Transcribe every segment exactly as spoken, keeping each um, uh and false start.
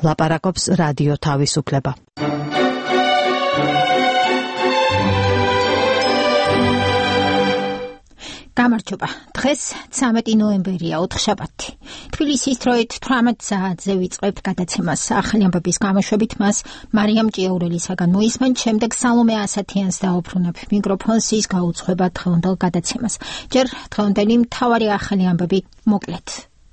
ლაპარაკობს რადიო თავისუფლება. გამარჯობა. დღეს ცამეტი ნოემბერია, ოთხშაბათი. თბილისის დროით თვრამეტ საათზე ვიწყებთ გადაცემას. ახალი ამბების გამოშვებით მას მარიამ ჭიაურელისაგან მოისმენთ, შემდეგ სალომე ასათიანს დაუბრუნებ მიკროფონს ის გაუძღვება დღევანდელ გადაცემას. ჯერ დღევანდელი მთავარი ახალი ამბები მოკლედ.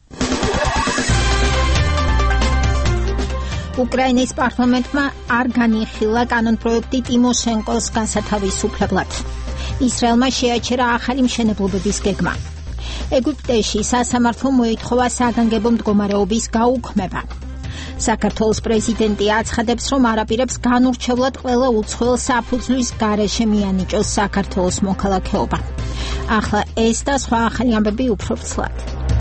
უკრაინის პარლამენტმა არ განიხილა კანონპროექტი ტიმოშენკოს გასათავისუფლებლად. ისრაელმა შეაჩერა ახალი მშენებლობების გეგმა. ეგვიპტეში სასამართლომ მოითხოვა საგანგებო მდგომარეობის გაუქმება. საქართველოს პრეზიდენტი აცხადებს, რომ არაპირებს განურჩევლად ყველა უცხოელ საფუძვლის გარეშე მიანიჭოს საქართველოს მოქალაქეობა. ახლა ეს და სხვა ახალი ამბები უფრო ცლად.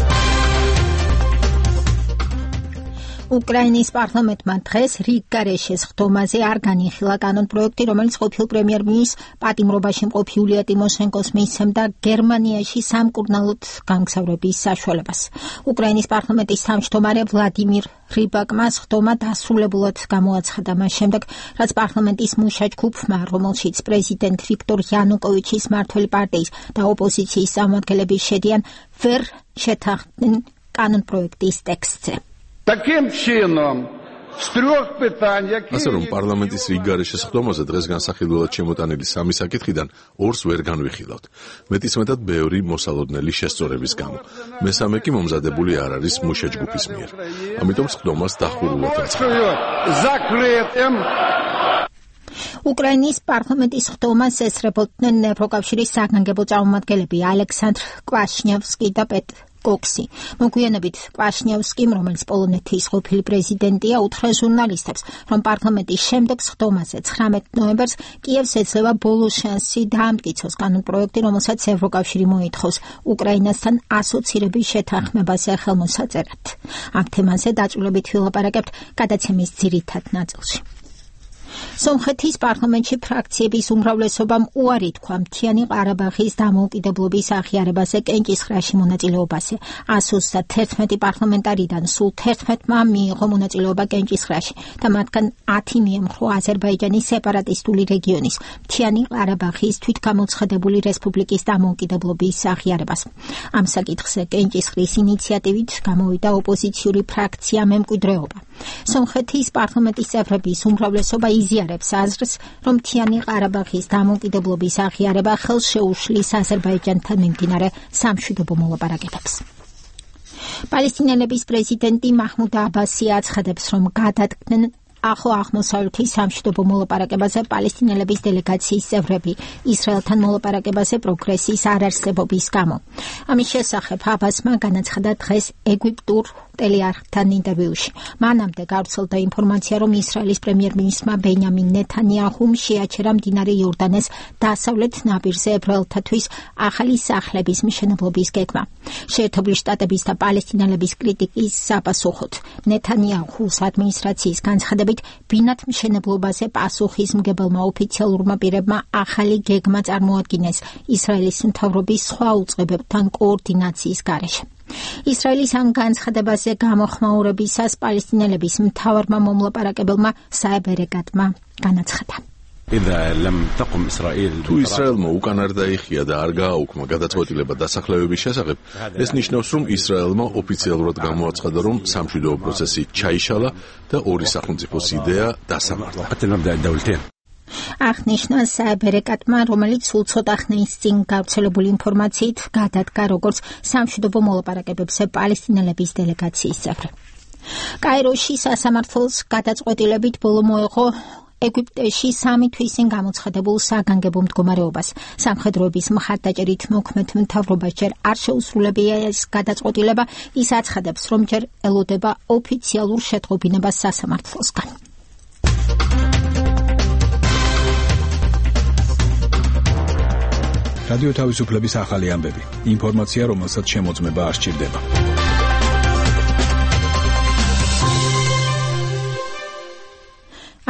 უკრაინის პარლამენტმა დღეს რიგ გარეშე სხდომაზე არ განიხილა კანონპროექტი, რომელიც ყოფილ პრემიერ-მინისტრს პატიმრობაში მყოფ იულია ტიმოშენკოს მისცემდა გერმანიაში სამკურნალოდ გამგზავრების საშუალებას. უკრაინის პარლამენტის თავმჯდომარე ვლადიმირ რიბაკმა სხდომა დასრულებულად გამოაცხადა მას შემდეგ, რაც პარლამენტის მუშა ჯგუფმა, რომელშიც პრეზიდენტ ვიქტორ იანუკოვიჩის მმართველი პარტიის და ოპოზიციის წარმომადგენლები შედიან, ვერ შეთანხმდნენ კანონპროექტის ტექსტზე. Таким чином, з трьох питань, які... ასე რომ პარლამენტის რიგ გარეშე სხდომაზე დღეს განსახილველად შემოტანილი სამი საკითხიდან ორს ვერ განვიხილავთ. მეტისმეტად ბევრი მოსალოდნელი შესწორების გამო. მესამე კი მომზადებული არ არის მუშა ჯგუფის მიერ. ამიტომ სხდომას დახურულად закрытым. უკრაინის პარლამენტის სხდომას ესწრებოდნენ ევროკავშირის საგანგებო წარმომადგენლები ალექსანდრ კვაშნიევსკი და პეტრ კოქსი. მოგვიანებით კვაშნიევსკიმ, რომელიც პოლონეთის ყოფილი პრეზიდენტია, უთხრა ჟურნალისტებს, რომ პარლამენტის შემდეგ სხდომაზე ცხრამეტ ნოემბერს კიევს ეძლევა ბოლო შანსი დაამტკიცოს კანონპროექტი, რომელსაც ევროკავშირი მოითხოვს უკრაინასთან ასოცირების შეთანხმებას ხელმოსაწერად. ამ თემაზე დაწვრილებით ვილაპარაკებთ გადაცემის ძირითად ნაწილში. სომხეთის პარლამენტში ფრაქციების უმრავლესობამ უარი თქვა მთიანი ყარაბაღის დამოუკიდებლობის აღიარებაზე კენჭისყრაში მონაწილეობაზე. εκατს ოცდაათი პარლამენტარიდან სულ თერთმეტმა მიიღო მონაწილეობა კენჭისყრაში და მათგან ათი მიემხრო აზერბაიჯანის სეპარატისტული რეგიონის მთიანი ყარაბაღის თვითგამოცხადებული რესპუბლიკის დამოუკიდებლობის აღიარებას. ამ საკითხზე კენჭისყრის ინიციატივით გამოვიდა ოპოზიციური ფრაქცია მემკვიდრეობა. სომხეთის პარლამენტის წევრების უმრავლესობა იზიარებს აზრს, რომ მთიანი ყარაბაღის დამოუკიდებლობის აღიარება ხელს შეუშლის აზერბაიჯანთან მიმდინარე სამშვიდობო მოლაპარაკებებს. პალესტინელების პრეზიდენტი მაჰმუდ აბასი აცხადებს, რომ გადადგნენ ახლო აღმოსავლეთის სამშვიდობო მოლაპარაკებაზე პალესტინელების დელეგაციის წევრები ისრაელთან მოლაპარაკებაზე პროგრესის არარსებობის გამო. ამის შესახებ აბასმა განაცხადა დღეს ეგვიპტურ ტელეარხთან ინტერვიუში. მანამდე გავრცელდა ინფორმაცია, რომ ისრაელის პრემიერ-მინისტრმა ბენიამინ ნეთანიაჰუმ შეაჩერა მდინარე იორდანეს დასავლეთ ნაპირზე ებრაელთათვის ახალი სახლების მშენებლობის გეგმა. შეერთებული შტატების და პალესტინელების კრიტიკის საპასუხოდ ნეთანიაჰუს ადმინისტრაციის განცხადებით ბინათ მშენებლობაზე პასუხისმგებელმა ოფიციალურმა პირებმა ახალი გეგმა წარმოადგინეს ისრაელის მთავრობის სხვა უწყებებთან კოორდინაციის გარეშე. ისრაელის ამ განცხადებაზე გამოხმაურებისას პალესტინელების მთავარმა მომლაპარაკებელმა საებ ერეკატმა განაცხადა. თუ ისრაელმა უკან არ დაიხია და არ გააუქმა გადაწყვეტილება დასახლებების შესახებ, ეს ნიშნავს, რომ ისრაელმა ოფიციალურად გამოაცხადა, რომ სამშვიდობო პროცესი ჩაიშალა და ორი სახელმწიფოს იდეა დასამარხა. აღნიშნა საებ ერეკატმა, რომელიც სულ ცოტა ხნის წინ გავრცელებული ინფორმაციით გადადგა როგორც სამშვიდობო მოლაპარაკებებზე პალესტინელების დელეგაციის წევრი. კაიროში სასამართლოს გადაწყვეტილებით ბოლო მოეღო ეგვიპტეში სამი თვის წინ გამოცხადებულ საგანგებო მდგომარეობას. სამხედროების მხარდაჭერით მოქმედ მთავრობას ჯერ არ შეუსრულებია ეს გადაწყვეტილება, ის აცხადებს, რომ ჯერ ელოდება ოფიციალურ შეტყობინებას სასამართლოსგან. რადიო თავისუფლების ახალი ამბები. ინფორმაცია, რომელსაც შემოწმება არ სჭირდება.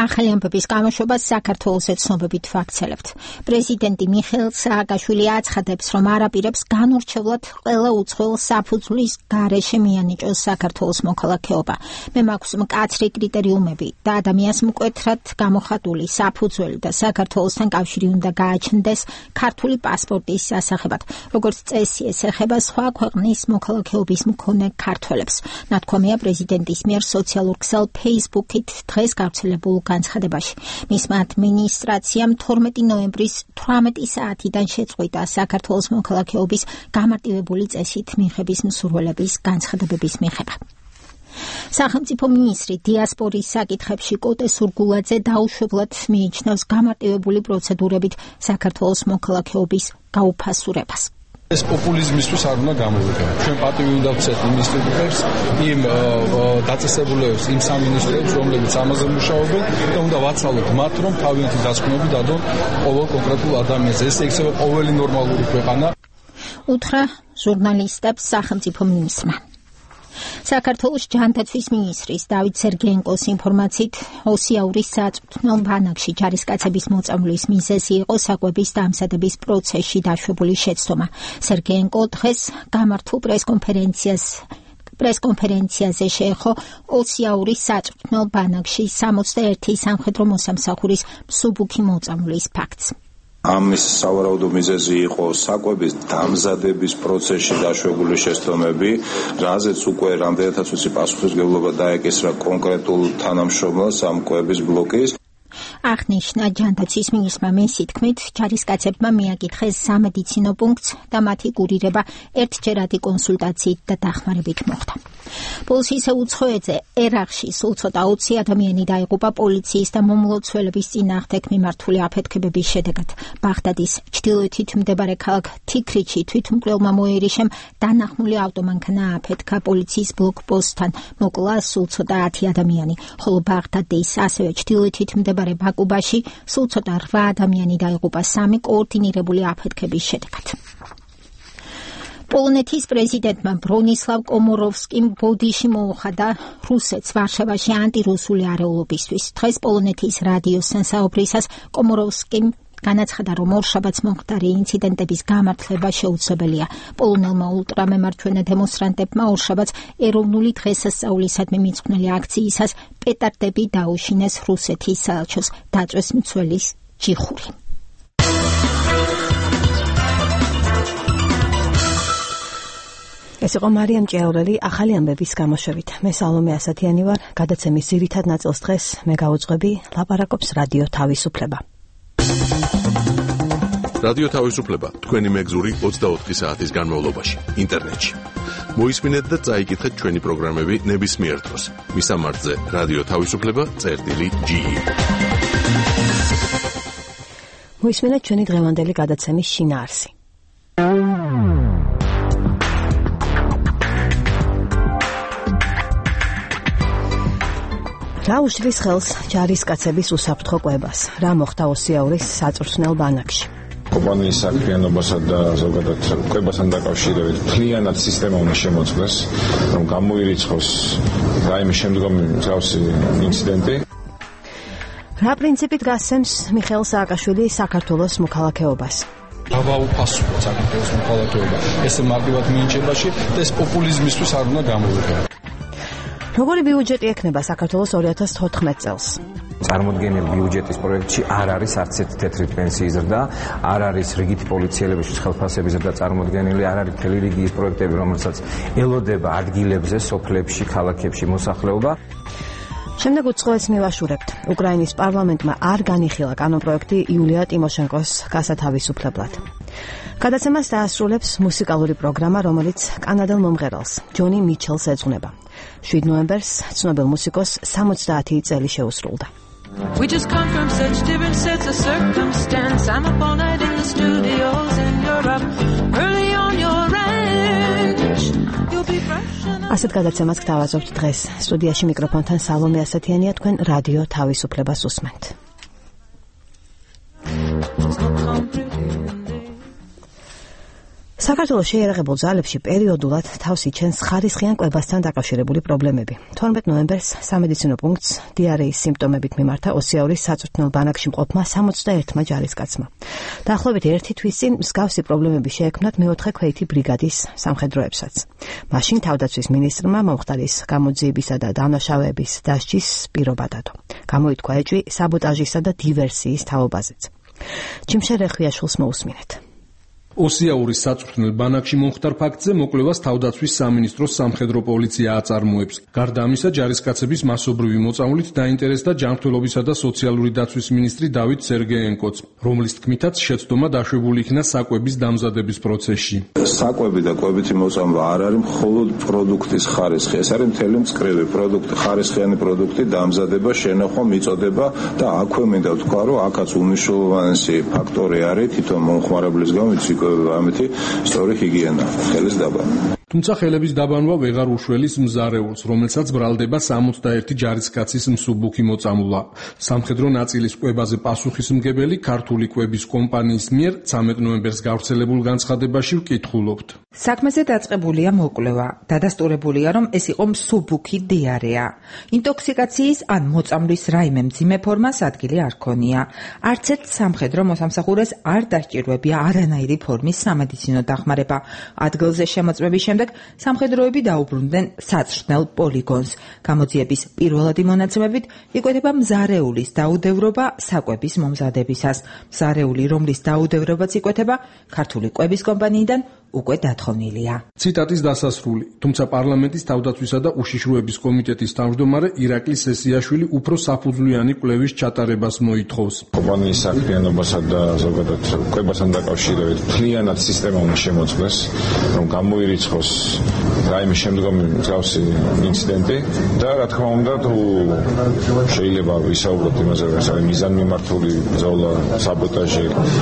ახალი ამბების გამოშვებას საქართველოს ეთნობებით ვაქცელებთ. პრეზიდენტი მიხეილ სააკაშვილი აცხადებს, რომ არაპირებს განურჩევლად ყველა უცხოელ საფუძვლის გარეშე მიანიჭოს საქართველოს მოქალაქეობა. მე მაქვს მკაცრი კრიტერიუმები და ადამიანს მკვეთრად გამოხატული საფუძველი და საქართველოსთან კავშირი უნდა გააჩნდეს ქართული პასპორტის სასახებად, როგორც წესი ეს ეხება სხვა ქვეყნის მოქალაქეობის მქონე ქართველებს. ნათქვამია პრეზიდენტის მიერ სოციალურ ქსელ Facebook-ით დღეს გავრცელებულ განცხადებაში. მისმა ადმინისტრაციამ თორმეტი ნოემბრის თვრამეტი საათიდან შეწყვიტა საქართველოს მოქალაქეობის გამარტივებული წესით მიღების მსურველების განცხადებების მიღება. სახელმწიფო მინისტრი დიასპორის საკითხებში კოტე სურგულაძე დაუშვებლად მიიჩნევს გამარტივებული პროცედურებით საქართველოს მოქალაქეობის გაუფასურებას. ეს პოპულიზმისთვის არ უნდა გამოვიყენოთ. ჩვენ პატივი უნდა ვცეთ იმ ინსტიტუტებს, იმ დაწესებულებას, იმ სამინისტროებს, რომლებიც ამაზე მუშაობენ და უნდა ვაცალოთ მათ, რომ თავიანთი დასკვნები დადონ ყოველ კონკრეტულ ადამიანს. ეს ექცევა ყოველი ნორმალური ქვეყანა. უთხრა ჟურნალისტებს სახელმწიფო მინისტრმა. საქართველოს ჯანდაცვის მინისტრის დავით სერგეენკოს ინფორმაციით ოსიაურის საწვრთნელ ბანაკში ჯარისკაცების მოწამვლის მიზეზი იყო საკვების დამზადების პროცესში დაშვებული შეცდომა. სერგეენკო დღეს გამართულ პრესკონფერენციას პრესკონფერენციაზე შეეხო ოსიაურის საწვრთნელ ბანაკში სამოცდაერთი სამხედრო მოსამსახურის მსუბუქი მოწამვლის ფაქტს. ამის სავარაუდო მიზეზი იყო საკვების დამზადების პროცესში დაშვებული შეცდომები, რაზეც უკვე რამდენადაც ვიცი პასუხისმგებლობა დაეკისრა კონკრეტულ თანამშრომელს ამ კვების ბლოკის. აღნიშნა ჯანდაცვის მინისტრმა მესი თქმით, ჯარისკაცებმა მიაკითხეს სამედიცინო პუნქტს და მათი კურირება ერთჯერადი კონსულტაციით და დახმარებით მოხდა. პულს ისე უცხოეთზე ერაყში სულ ცოტა ოცი ადამიანი დაიღუპა პოლიციის და მომლოცველების წინააღმდეგ მიმართული აფეთქებების შედეგად. ბაღდადის ჩრდილოეთით მდებარე ქალაქ თიქრიჩი თვითმკვლელმა მოერიშემ დანახმული ავტომანქანა აფეთქა პოლიციის ბლოკპოსტთან, მოკლა სულ ცოტა ათი ადამიანი, ხოლო ბაღდადის ასევე ჩრდილოეთით მდებარე ბაკუბაში სულ ცოტა რვა ადამიანი დაიღუპა სამი კოორდინირებული აფეთქების შედეგად. პოლონეთის პრეზიდენტმა ბრონისლავ კომოროვსკიმ ბოდიში მოუხადა რუსეთს ვარშავაში ანტირუსული არეულობისთვის. დღეს პოლონეთის რადიოსთან საუბრისას კომოროვსკიმ განაცხადა, რომ ორშაბათს მომხდარი ინციდენტების გამართლება შეუძლებელია. პოლონელმა ულტრამემარჯვენე დემონსტრანტებმა ორშაბათს ეროვნული დღესასწაულისადმი მიძღვნილი აქციისას პეტარდები დაუშინეს რუსეთის საელჩოს, დაწვეს მცველის ჯიხური. ეს იყო მარიამ ჭიაურელი ახალი ამბების გამოშვებით. მე სალომე ასათიანი ვარ. გადაცემის ძირითად ნაწილს დღეს მე გავუძღვები, ლაპარაკობს რადიო თავისუფლება. რადიო თავისუფლება თქვენი მეგზური ოცდაოთხი საათის განმავლობაში ინტერნეტში. მოისმინეთ და წაიკითხეთ ჩვენი პროგრამები ნებისმიერ დროს. მისამართზე რადიო თავისუფლება წერტილი ჯი. მოისმინეთ ჩვენი დღევანდელი გადაცემის შინაარსი. რა უშლის ხელს ჯარისკაცების უსაფრთხო კვებას? რა მოხდა ოსიაურის საწვრთნელ ბანაკში? კომპანიის საქმიანობასა და ზოგადად კვებასთან დაკავშირებით მთლიანად სისტემა უნდა შემოწმდეს, რომ გამოირიცხოს რაიმე შემდგომი მსგავსი ინციდენტი. რა პრინციპით გასცემს მიხეილ სააკაშვილი საქართველოს მოქალაქეობას? დავაუფასოთ საქართველოს მოქალაქეობა. ეს მარტივად მინიჭებაში და ეს პოპულიზმისთვის არ უნდა გამოვიყენოთ. როგორი ბიუჯეტი ექნება საქართველოს ორი ათას თოთხმეტ წელს? წარმოდგენილ ბიუჯეტის პროექტში არ არის არც ერთი თეთრი პენსიის ზრდა, არ არის რიგითი პოლიციელების ხელფასების ზრდა წარმოდგენილი, არ არის მთელი რიგი ის პროექტები, რომელსაც ელოდება ადგილებზე, სოფლებში, ქალაქებში მოსახლეობა. შემდეგ უცხოეთს მივაშურებთ. უკრაინის პარლამენტმა არ განიხილა კანონპროექტი იულია ტიმოშენკოს გასათავისუფლებლად. გადაცემას დაასრულებს მუსიკალური პროგრამა, რომელიც კანადელ მომღერალს ჯონი მიჩელს ეძღვნება. შვიდ ნოემბერს ცნობილ მუსიკოს სამოცდაათი წელი შეუსრულდა. We just come from such different sets of circumstance. I'm up all night in the studios in Europe, early on your range. You'll be fresh enough. ასეთ გადაცემას გთავაზობთ დღეს. სტუდიაში მიკროფონთან სალომე ასათიანია, თქვენ რადიო თავისუფლებას უსმენთ. საქართველოს შეიარაღებულ ძალებში პერიოდულად თავს იჩენს ხარისხიან კვებასთან დაკავშირებული პრობლემები. თორმეტ ნოემბერს სამედიცინო პუნქტს დიარეის სიმპტომებით მიმართა ოსიაურის საწვრთნელ ბანაკში მყოფმა სამოცდაერთმა ჯარისკაცმა. დაახლოებით ერთი თვის წინ მსგავსი პრობლემები შეექმნათ მეოთხე ქვეითი ბრიგადის სამხედროებსაც. მაშინ თავდაცვის მინისტრმა მომხდარის გამოძიებისა და დამნაშავეების დასჯის პირობა დადო. გამოითქვა ეჭვი საბოტაჟისა და დივერსიის თაობაზეც. ჩიმშერ რეხვიაშვილს მოусმინეთ. ოსიაურის საწვრთნელ ბანაკში მომხდარ ფაქტზე მოკვლევას თავდაცვის სამინისტროს სამხედრო პოლიცია აწარმოებს. გარდა ამისა, ჯარისკაცების მასობრივი მოწამვლით დაინტერესდა ჯანმრთელობისა და სოციალური დაცვის მინისტრი დავით სერგეენკოც, რომლის თქმითაც შეცდომა დაშვებული იქნა საკვების დამზადების პროცესში. საკვები და კვებითი მოწამვლა არ არის მხოლოდ პროდუქტის ხარისხი, ეს არის მთელი მწკრივი პროდუქტი, ხარისხიანი პროდუქტი, დამზადება, შენახვა, მიწოდება და აქვე მინდა ვთქვა, რომ აქაც უმნიშვნელოვანესი ფაქტორი არის თვითონ მომხმარებლის გამო ამეთი სწორი ჰიგიენა, ხელის დაბანა. თუმცა ხელების დაბანვა ვეღარ უშველის მზარეულს, რომელსაც ბრალდება სამოცდაერთი ჯარისკაცის მსუბუქი მოწამვლა. სამხედრო ნაწილის კვებაზე პასუხისმგებელი ქართული კვების კომპანიის მიერ ცამეტ ნოემბერს გავრცელებულ განცხადებაში ვკითხულობთ. საქმეზე დაწყებულია მოკვლევა. დადასტურებულია, რომ ეს იყო მსუბუქი დიარეა. ინტოქსიკაციის ან მოწამვლის რაიმე მძიმე ფორმას ადგილი არ ქონია. არც ერთ სამხედრო მოსამსახურეს არ დასჭირვებია არანაირი ფორმის სამედიცინო დახმარება. ადგილზე შემოწმების შემდეგ სამხედროები დაუბრუნდნენ საწვრთნელ პოლიგონს. გამოძიების პირველადი მონაცემებით იკვეთება მზარეულის დაუდევრობა საკვების მომზადებისას. მზარეული, რომლის დაუდევრობაც იკვეთება, ქართული კვების კომპანიიდან უკვე დათხოვნილია. ციტატის დასასრული. თუმცა პარლამენტის თავდაცვისა და უშიშროების კომიტეტის თავმჯდომარე ირაკლი სესიაშვილი უფრო საფუძვლიანი კვლევის ჩატარებას მოითხოვს. კომპანიის საქმიანობასა და ზოგადად კვებასთან დაკავშირებით მთლიანად სისტემა უნდა შემოწმდეს, რომ გამოირიცხოს რაიმე შემდგომი მსგავსი ინციდენტი და რა თქმა უნდა თუ შეიძლება ვისაუბროთ იმაზე, რომ ეს არის მიზანმიმართული ბრძოლა, საბოტაჟი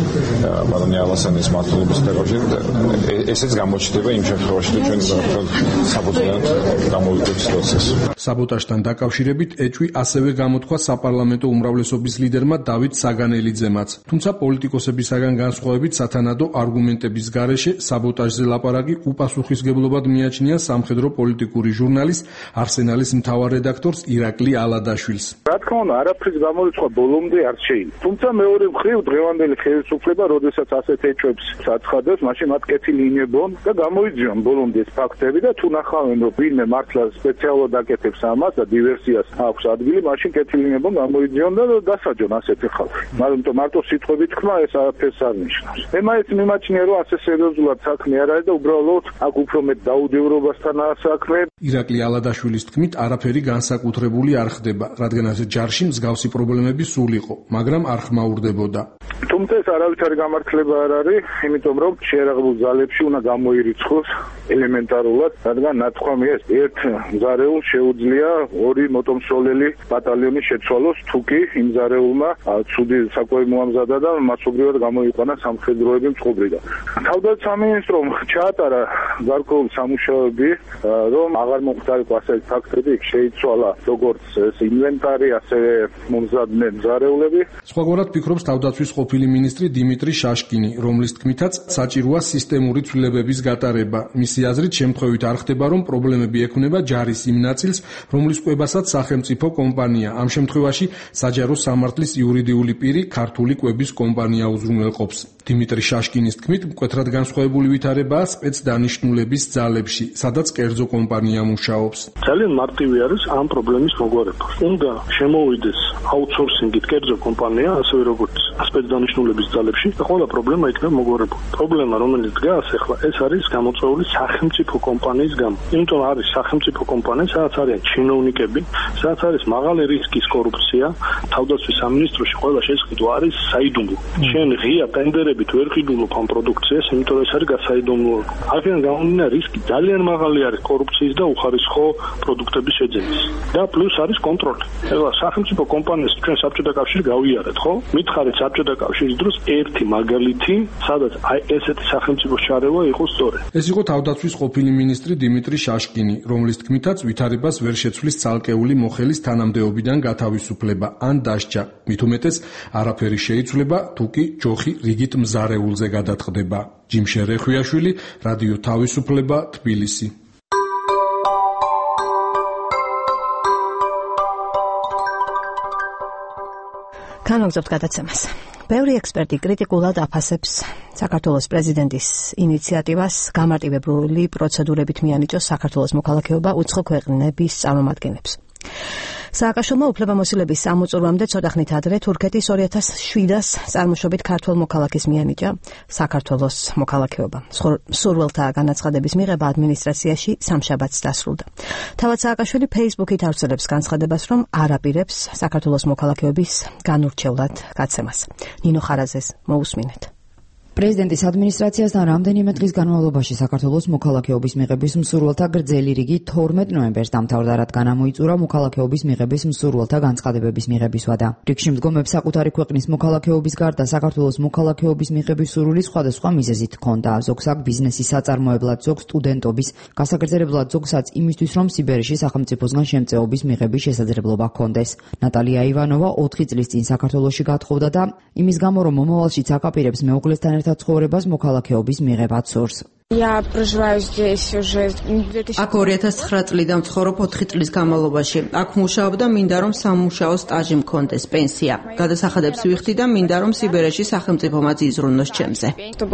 ბატონი ალასანის მმართველობის დაკავშირებით, ესეც გამოჩნდება იმ შემთხვევაში, თუ ჩვენ საბოტაჟად გამოვიდეს პროცესი. საბოტაჟთან დაკავშირებით ეჭვი ასევე გამოთქვა საპარლამენტო უმრავლესობის ლიდერმა დავით საგანელიძემაც. თუმცა პოლიტიკოსებისაგან განსხვავებით სათანადო არგუმენტების გარეშე საბოტაჟზე ლაპარაკი უპასუხისმგებლობად მიაჩნია სამხედრო პოლიტიკური ჟურნალის არსენალის მთავარ რედაქტორს ირაკლი ალადაშვილს. რა თქმა უნდა, არაფრის გამორიცხვა ბოლომდე არ შეიძლება. თუმცა მეორე მხრივ დღევანდელი ხელისუფლება, როდესაც ასეთ ეჭვებს აცხადებს, მაშინ მათ კეთილი ინებონ და გამოიძიონ ბოლომდე ეს ფაქტები და თუ ნახავენ, რომ ვინმე მართლა სპეციალურად აკეთებს ამას და დივერსიას აქვს ადგილი, მაშინ კეთილი ინებონ გამოიძიონ და დასაჯონ ასეთი ხალხი. მაგრამ მარტო სიტყვებით თქმა ეს არაფერს არ ნიშნავს. მე მაინც მიმაჩნია, რომ ასე სერიოზულად საქმე არ არის და უბრალოდ აქ უფრო მეტ დაუდევრობასთანაა საქმე. ირაკლი ალადაშვილის თქმით, არაფერი განსაკუთრებული არ ხდება, რადგან ასე ჯარში მსგავსი პრობლემები სულ იყო, მაგრამ არ ხმაურდებოდა. თუმცა ეს არავითარი გამართლება არ არის, იმიტომ რომ შეიარაღებულ ძალებში უნდა გამოირიცხოს ელემენტარულად, რადგან ნათქვამია ეს ერთ მზარეულს შეუძლია ორი მოტომსოლელი ბატალიონი შეცვალოს, თუ კი იმ მზარეულმა ცუდი საკვები მოამზადა და მასობრივად გამოიყვანა სამხედროები მწყობრიდან. თავდაცვის სამინისტრომ ჩაატარა გარკვეული სამუშაოები, რომ აღარ მომხდარიყო ასეთი ფაქტები, შეიცვალა როგორც ეს ინვენტარი, ასევე მომზადდნენ მზარეულები. სხვაგვარად ფიქრობს თავდაცვის ყოფილი მინისტრი დიმიტრი შაშკინი, რომლის თქმითაც საჭიროა სისტემური ცვლილებების გატარება. მისი აზრით შემთხვევით არ ხდება, რომ პრობლემები ექმნება ჯარის იმ ნაწილს, რომლის კვებასაც სახელმწიფო კომპანია, ამ შემთხვევაში საჯარო სამართლის იურიდიული პირი ქართული კვების კომპანია უზრუნველყოფს. დიმიტრი შაშკინის თქმით, მკვეთრად განსხვავებული ვითარებაა სპეცდანიშნულების ძალებში, სადაც კერძო კომპანია მუშაობს. ძალიან მარტივი არის ამ პრობლემის მოგვარება. უნდა შემოვიდეს აუთსორსინგით კერძო კომპანია, ასევე როგორც სპეცდანიშნულების ძალებში და ყველა პრობლემა იქნება მოგვარება. პრობლემა, რომელიც დგას ახლა, ეს არის გამოწვეული სახელმწიფო კომპანიის გამო. იმიტომ არის სახელმწიფო კომპანია, სადაც არიან ჩინოვნიკები, სადაც არის მაღალი რისკის კორუფცია, თავდაცვის სამინისტროში ყველა შესყიდვა არის საიდუმლო. შენ ღია ტენდერებით ვერ ყიდულობ ამ პროდუქციას, იმიტომ ეს არის გასაიდუმლო. აქედან გამომდინარე რისკი ძალიან მაღალი არის კორუფციის და უხარისხო პროდუქტების შეძენის. და პლუს არის კონტროლი. ეხლა სახელმწიფო კომპანიას ჩვენ საბჭოთა კავშირი გავიარეთ, ხო? მითხარით საბჭოთა კავშირის დროს ერთი მაგალითი, სადაც აი ესეთი სახელმწიფო შარევა იყო სწორი. ეს იყო თავდაცვის ყოფილი მინისტრი დიმიტრი შაშკინი, რომლის თქმითაც ვითარებას ვერ შეცვლის ცალკეული მოხელის თანამდებობიდან გათავისუფლება ან დასჯა. მით უმეტეს არაფერი შეიცვლება, თუ კი ჯოხი რიგით მზარეულზე გადაწყდება. ჯიმშე რეხვიაშვილი, რადიო თავისუფლება, თბილისი. განაგზავნებთ გადაცემას. ბევრი ექსპერტი კრიტიკულად აფასებს საქართველოს პრეზიდენტის ინიციატივას გამარტივებული პროცედურებით მიანიჭოს საქართველოს მოქალაქეობა უცხო ქვეყნების წარმომადგენლებს. სააკაშვილმა უფლებამოსილების ამოწურვამდე ცოტა ხნით ადრე თურქეთის ორი ათას შვიდას წარმოშობით ქართველ მოქალაქეს მიანიჭა საქართველოს მოქალაქეობა. სურვილთა განაცხადების მიღება ადმინისტრაციაში სამშაბათს დასრულდა. თავად სააკაშვილი ფეისბუქით ავრცელებს განცხადებას, რომ არ აპირებს საქართველოს მოქალაქეობის განურჩევლად გაცემას. ნინო ხარაზეს მოусმინეთ. პრეზიდენტის ადმინისტრაციასთან რამდენიმე დღის განმავლობაში საქართველოს მოქალაქეობის მიღების მსურველთა გრძელი რიგი თორმეტ ნოემბერს დამთავრდა, რადგან ამოიწურა მოქალაქეობის მიღების მსურველთა განცხადებების მიღების ვადა. რიგში მდგომებს საკუთარი ქვეყნის მოქალაქეობის გარდა საქართველოს მოქალაქეობის მიღების სურვილი სხვადასხვა მიზეზით ჰქონდა. ზოგს აქ ბიზნესის საწარმოებლად, ზოგს სტუდენტობის გასაგრძელებლად, ზოგსაც იმისთვის, რომ სიბერეში სახელმწიფოსგან შემწეობის მიღების შესაძლებლობა ჰქონდეს. ნატალია ივანოვა ოთხი წლის წინ საქართველოში გათხოვდა და იმის გამო, რომ მომავალშიც აკაპირებს მეუღლესთან ერთად ცხოვრებას მოქალაქეობის მიღებაც სურს. აქ ორი ათას ცხრა წლიდან ვცხოვრობ ოთხი წლის განმავლობაში. აქ მუშაობ და მინდა რომ სამუშაო სტაჟი მქონდეს, პენსია. გადასახადებს ვიხდი და მინდა რომ სიბერეში სახელმწიფომაც იზრუნოს ჩემზე.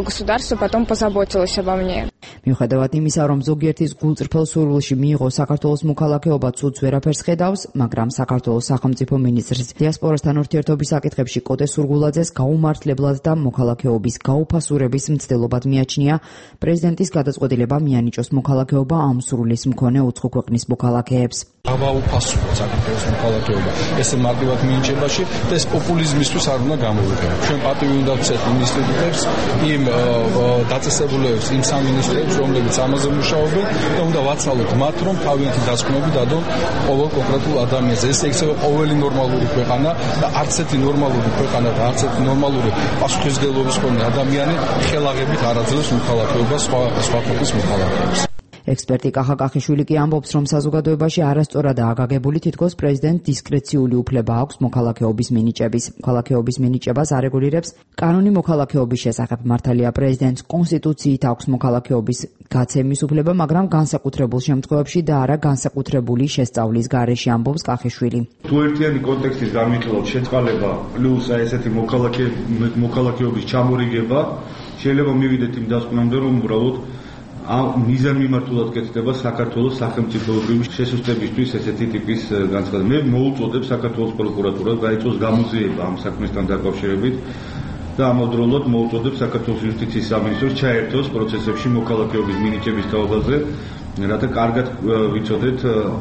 მიუხედავად იმისა, რომ ზოგიერთის გულწრფელ სურვილში მიიღო საქართველოს მოქალაქეობა, ცუდს ვერაფერს ხედავს, მაგრამ საქართველოს სახელმწიფო მინისტრს დიასპორასთან ურთიერთობის საკითხებში კოტე სურგულაძეს გაუმართლებლად და მოქალაქეობის გაუფასურების მცდელობად მიაჩნია პრეზიდენტის გადაწყვეტილება მიანიჭოს მოქალაქეობა ამ სურვილის მქონე უცხო ქვეყნის მოქალაქეებს. გავაუფასუროთ საქართველოს მოქალაქეობა. ესე მარტივად მინიჭებაში და ეს პოპულიზმისთვის არ უნდა გამოვიყენოთ. ჩვენ პატივი უნდა ვცეთ იმ ინსტიტუტებს, იმ დაწესებულებას, იმ სამინისტროებს, რომლებიც ამაზე მუშაობენ და უნდა ვაცნალოთ მათ, რომ თავიანთი დასკვნები დადონ ყოველ კონკრეტულ ადამიანს. ეს იქნება ყოველი ნორმალური ქვეყანა და არც ერთი ნორმალური ქვეყანა და არც ერთი ნორმალური პასუხისმგებლობის მქონე ადამიანი ხელაღებით არ აძლევს მოქალაქეობას სხვა სხვა ქვეყნის მოქალაქეებს. ექსპერტი კახა კახიშვილი კი ამბობს, რომ საზოგადოებაში არასწორადაა გაგებული, თითქოს პრეზიდენტ დისკრეციული უფლება აქვს მოქალაქეობის მინიჭების. მოქალაქეობის მინიჭებას არეგულირებს კანონი მოქალაქეობის შესახებ. მართალია პრეზიდენტს კონსტიტუციით აქვს მოქალაქეობის გაცემის უფლება, მაგრამ განსაკუთრებულ შემთხვევებში და არა განსაკუთრებული შესწავლის გარეშე, ამბობს კახიშვილი. თუ ერთიანი კონტექსტის გამიხილავთ შეწყალება პლუს აი ესეთი მოქალაქეობის ჩამორიგება, შეიძლება მივიდეთ იმ დასკვნამდე, რომ უბრალოდ ამ მიზანმიმართულად კეთდება საქართველოს სახელმწიფოებრივი შესუსტებისთვის ესეთი ტიპის განცხადება. მე მოუწოდებ საქართველოს პროკურატურას გაიწვიოს გამოძიება ამ საქმესთან დაკავშირებით და ამავდროულად მოუწოდებ საქართველოს იუსტიციის სამინისტროს ჩაერთოს პროცესებში მოქალაქეობის მინიჭების თაობაზე, რათა კარგად ვიცოდეთ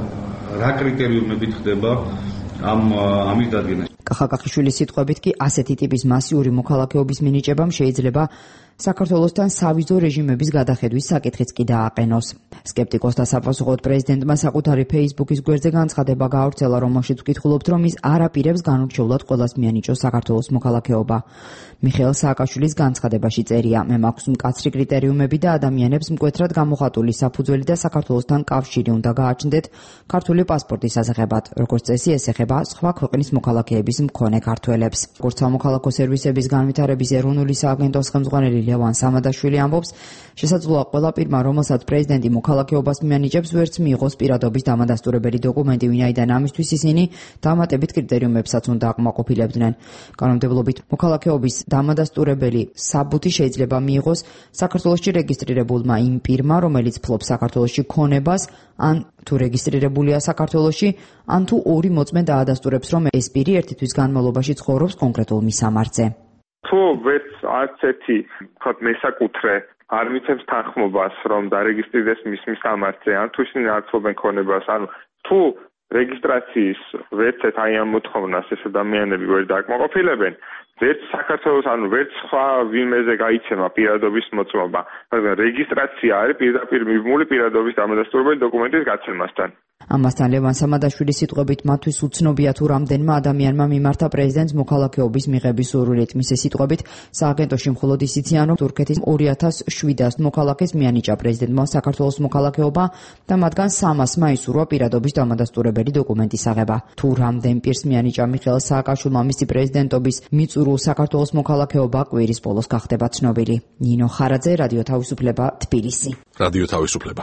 რა კრიტერიუმებით ხდება ამ ამის დადგენა. კახა კახიშვილის სიტყვებით კი ასეთი ტიპის მასიური მოქალაქეობის მინიჭებამ შეიძლება საქართველოსთან სავიზო რეჟიმების გადახედვის საკითხიც კი დააყენოს. სკეპტიკოსთა საპასუხოდ პრეზიდენტმა საკუთარი ფეისბუქის გვერდზე განცხადება გაავრცელა, რომელშიც ვკითხულობთ, რომ ის არ აპირებს განურჩევლად ყველას მიანიჭოს საქართველოს მოქალაქეობა. მიხეილ სააკაშვილის განცხადებაში წერია: მე მაქვს მკაცრი კრიტერიუმები და ადამიანებს მკვეთრად გამოხატული საფუძველი და საქართველოსთან კავშირი უნდა გააჩნდეთ ქართული პასპორტის ასახებად. როგორც წესი, ეს ეხება სხვა ქვეყნის მოქალაქეების მქონე ქართველებს. როგორც სამოქალაქო სერვისების განვითარების ეროვნული სააგენტოს ხელმძღვანელი ლევან სამადაშვილი ამბობს, შესაძლოა ყველა პირმა, რომელსაც პრეზიდენტი მოქალაქეობას მიანიჭებს, ვერც მიიღოს პირადობის დამადასტურებელი დოკუმენტი, ვინაიდან ამისთვის ისინი დამატებით კრიტერიუმებსაც უნდა აკმაყოფილებდნენ. კანონმდებლობით მოქალაქეობის დამადასტურებელი საბუთი შეიძლება მიიღოს საქართველოში რეგისტრირებულმა იმ პირმა, რომელიც ფლობს საქართველოში ქონებას, ან თუ რეგისტრირებულია საქართველოში, ან თუ ორი მოწმე დაადასტურებს, რომ ეს პირი ერთი თვის განმავლობაში ცხოვრობს კონკრეტულ მისამართზე. თუ ვერც არც ერთი თქვათ მესაკუთრე არ მიცემს თანხმობას, რომ დარეგისტრირდეს მის მისამართზე, ან თუ ისინი არ ფლობენ ქონებას, ანუ თუ რეგისტრაციის ვერცეთ აი ამ მოთხოვნას ეს ადამიანები ვერ დააკმაყოფილებენ, ვერც საქართველოს, ანუ ვერც სხვა ვინმეზე გაიცემა პირადობის მოწმობა, მაგრამ რეგისტრაცია არის პირდაპირ მიბმული პირადობის დამადასტურებელი დოკუმენტის გაცემასთან. ამასთან ლევან სამადაშვილის სიტყვებით მათთვის უცნობია თუ რამდენმა ადამიანმა მიმართა პრეზიდენტს მოქალაქეობის მიღების სურვილით. მისი სიტყვებით სააგენტოში მხოლოდ ის იციან, რომ თურქეთის ორი ათას შვიდას მოქალაქეს მიანიჭა პრეზიდენტმა საქართველოს მოქალაქეობა და მათგან სამასმა ისურვა პირადობის დამადასტურებელი დოკუმენტის აღება. თუ რამდენ პირს მიანიჭა მიხეილ სააკაშვილმა მისი პრეზიდენტობის მიწურვა თუ საქართველოს მოქალაქეობა კვირის ბოლოს გახდება ცნობილი. ნინო ხარაძე, რადიო თავისუფლება, თბილისი. რადიო თავისუფლება.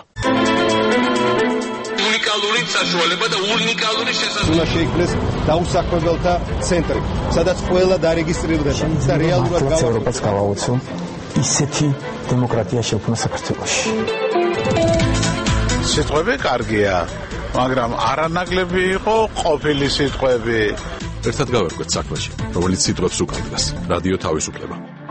უნიკალური საშუალება და უნიკალური შესაძლებლობა. უნდა შეიქმნეს დაუსაქმებელთა ცენტრი, სადაც ყველა დარეგისტრირდება და რეალურად ევროპას გავაოცო ისეთი დემოკრატია შექმნა საქართველოში. სიტყვები კარგია, მაგრამ არანაკლები იყო ყოფილი სიტყვები. ერთად გავერკვეთ საქმეში, რომელიც სიტყვებს უკავშირდება. რადიო თავისუფლება.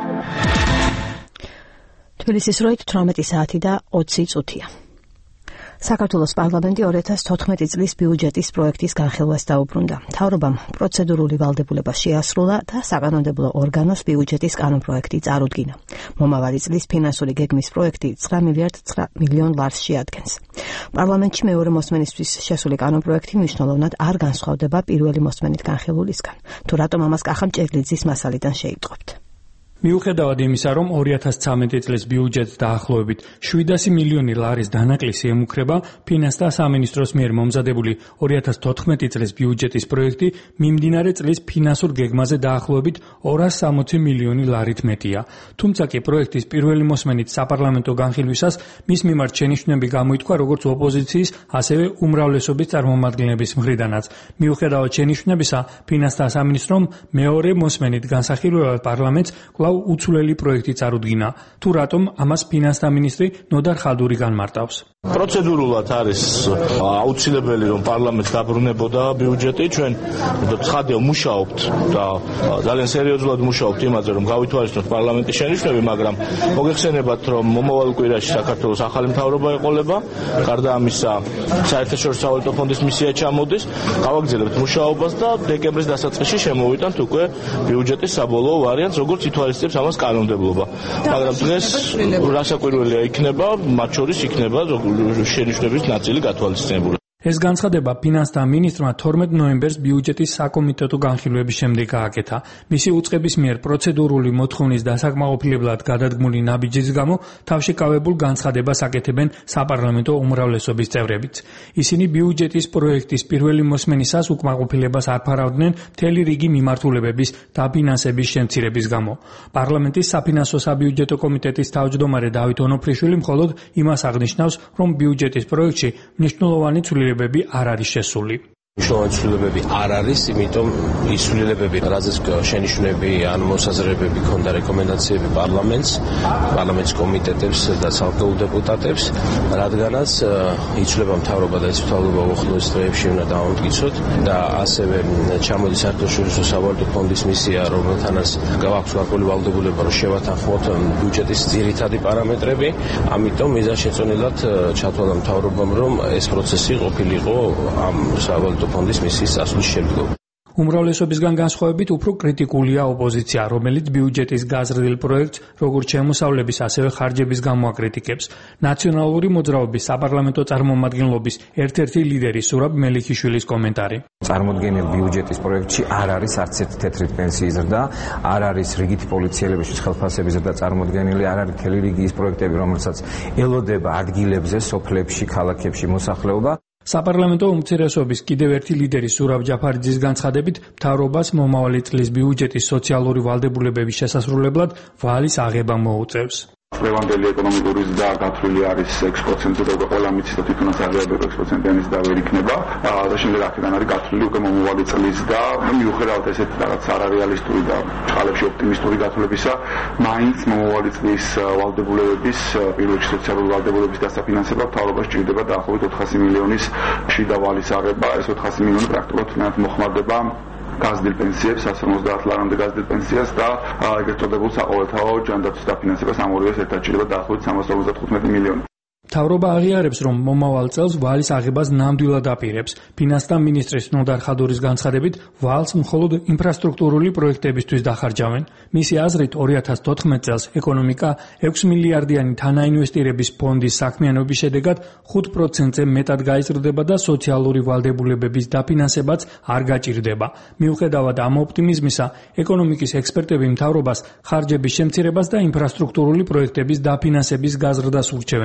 თბილისის როით თვრამეტი საათი და ოცი წუთია. საქართველოს პარლამენტი ორი ათას თოთხმეტი წლის ბიუჯეტის პროექტის განხილვას დაუბრუნდა. მთავრობამ პროცედურული ვალდებულება შეასრულა და საკანონმდებლო ორგანოს ბიუჯეტის კანონპროექტი წარუდგინა. მომავალი წლის ფინანსური გეგმის პროექტი ცხრა მილიარდ ცხრა მილიონ ლარს შეადგენს. პარლამენტში მეორე მოსმენისთვის შესული კანონპროექტი მნიშვნელოვნად არ განსხვავდება პირველი მოსმენით განხილულისგან. თუ რატომ ამას კახა ჭერძლიძის მასალიდან შეიტყობთ. მიუხედავად იმისა, რომ ორი ათას ცხრამეტი წლის ბიუჯეტს დაახლოებით შვიდასი მილიონი ლარის დანაკლისი ემუქრება, ფინანსთა სამინისტროს მიერ მომზადებული ორი ათას თოთხმეტი წლის ბიუჯეტის პროექტი მიმდინარე წლის ფინანსურ გეგმაზე დაახლოებით ორას სამოცი მილიონი ლარით მეტია. თუმცა კი პროექტის პირველი მოსმენით საპარლამენტო განხილვისას მის მიმართ შენიშვნები გამოითქვა როგორც ოპოზიციის, ასევე უმრავლესობის წარმომადგენლების მხრიდანაც. მიუხედავად შენიშვნებისა, ფინანსთა სამინისტრომ მეორე მოსმენით განსახილველად პარლამენტს უცვლელი პროექტი წარუდგინა. თუ რატომ ამას ფინანსთა მინისტრი ნოდარ ხადური განმარტავს. პროცედურულად არის აუცილებელი რომ პარლამენტს დაბრუნებოდა ბიუჯეტი. ჩვენ ცხადია მუშაობთ და ძალიან სერიოზულად მუშაობთ იმაზე რომ გავითვალისწინოთ პარლამენტის შენიშვნები, მაგრამ მოგეხსენებათ რომ მომავალ კვირაში საქართველოს ახალი მთავრობა ეყოლება. გარდა ამისა საერთაშორისო სავალუტო ფონდის მისია ჩამოდის. გავაგრძელებთ მუშაობას და დეკემბრის დასაწყისში შემოვიტანთ უკვე ბიუჯეტის საბოლოო ვარიანტს, როგორც ითვალისწინებს ამას კანონმდებლობა. მაგრამ დღეს რასაკვირველია იქნება, მათ შორის იქნება შენიშვნების ნაწილი გათვალისწინებული. ეს განცხადება ფინანსთა მინისტრმა თორმეტ ნოემბერს ბიუჯეტის საკომიტეტო განხილვების შემდეგ გააკეთა. მისი უწყების მიერ პროცედურული მოთხოვნის დასაკმაყოფილებლად გადადგმული ნაბიჯის გამო თავშეკავებულ განცხადებას აკეთებენ საპარლამენტო უმრავლესობის წევრებიც. ისინი ბიუჯეტის პროექტის პირველი მოსმენისას უკმაყოფილებას არ ფარავდნენ მთელი რიგი მიმართულებების დაფინანსების შემცირების გამო. პარლამენტის საფინანსო საბიუჯეტო კომიტეტის თავმჯდომარე დავით ონოფრიშვილი მხოლოდ იმას აღნიშნავს, რომ ბიუჯეტის პროექტში მნიშვნელოვანი ცვლილებები არ არის შესული. მნიშვნელოვანი ცვლილებები არ არის, იმიტომ ის ცვლილებები, რაზეც შენიშვნები ან მოსაზრებები ქონდა რეკომენდაციები პარლამენტს, პარლამენტის კომიტეტებს და ცალკეულ დეპუტატებს, რადგანაც იცვლება მთავრობა და ეცვლა უახლოეს დღეებში უნდა დავამტკიცოთ და ასევე ჩამოდის საერთაშორისო სავალუტო ფონდის მისია, რომელთანაც გავაქვს გარკვეული ვალდებულება, რომ შევათანხმოთ ბიუჯეტის ძირითადი პარამეტრები, ამიტომ მიზანშეწონილად ჩათვალა მთავრობამ, რომ ეს პროცესი ყოფილიყო ამ სავალუტო ფონდის მისიის წასვლის შემდგომ. უმრავლესობისგან განსხვავებით უფრო კრიტიკულია ოპოზიცია, რომელიც ბიუჯეტის გაზრდილ პროექტს როგორც შემოსავლების, ასევე ხარჯების გამო აკრიტიკებს. ნაციონალური მოძრაობის საპარლამენტო წარმომადგენლობის ერთ-ერთი ლიდერი სურაბ მელიქიშვილის კომენტარი. წარმოდგენილ ბიუჯეტის პროექტში არ არის არც ერთი თეთრი პენსიის ზრდა, არ არის რიგითი პოლიციელებისთვის ხელფასების ზრდა წარმოდგენილი, არ არის მთელი რიგი ის პროექტები, რომელსაც ელოდება ადგილებზე, სოფლებში, ქალაქებში მოსახლეობა. საპარლამენტო უმცირესობის კიდევ ერთი ლიდერი სურაბ ჯაფარიძის განცხადებით, მთავრობას მომავალი წლის ბიუჯეტის სოციალური ვალდებულებების შესასრულებლად ვალის აღება მოუწევს. ლევანდელი ეკონომიკური ზრდა გათვლილი არის ექვსი პროცენტი და უკვე ყველა მიცის და თვითონაც აღიარებები ექვსი პროცენტიანი ზრდა ვერ იქნება და შემდეგ აქედან არის გათვლილი უკვე მომავალი წლის და მიუხედავად ესეთ რაღაც არარეალისტური და წყალებში ოპტიმისტური გათვლებისა, მაინც მომავალი წლის ვალდებულებების, პირველ რიგში სოციალური ვალდებულების დასაფინანსება მთავრობას ჭირდება დაახლოებით ოთხასი მილიონის შიდა ვალის აღება. ეს ოთხასი მილიონი პრაქტიკულად მოხმარდება გაზრდილ პენსიებს, ასე ოცდაათ ლარამდე გაზრდილ პენსიას და ეგრეთ წოდებულ საყოველთაო ჯანდაცვის დაფინანსებას ამ ორივეს ერთად ჭირდება დაახლოებით სამას ორმოცდახუთმეტი მილიონი. მთავრობა აღიარებს, რომ მომავალ წელს ვალის აღებას ნამდვილად აპირებს. ფინანსთა მინისტრის ნოდარ ხადურის განცხადებით, ვალს მხოლოდ ინფრასტრუქტურული პროექტებისთვის დახარჯავენ. მისი აზრით, ორი ათას თოთხმეტ წელს ეკონომიკა ექვსი მილიარდიანი თანაინვესტირების ფონდის საქმიანობის შედეგად ხუთ პროცენტზე მეტად გაიზრდება და სოციალური ვალდებულებების დაფინანსებაც არ გაჭირდება. მიუხედავად ამ ოპტიმიზმისა, ეკონომიკის ექსპერტები მთავრობას ხარჯების შემცირებას და ინფრასტრუქტურული პროექტების დაფინანსების გაზრდას ურჩევენ, რაც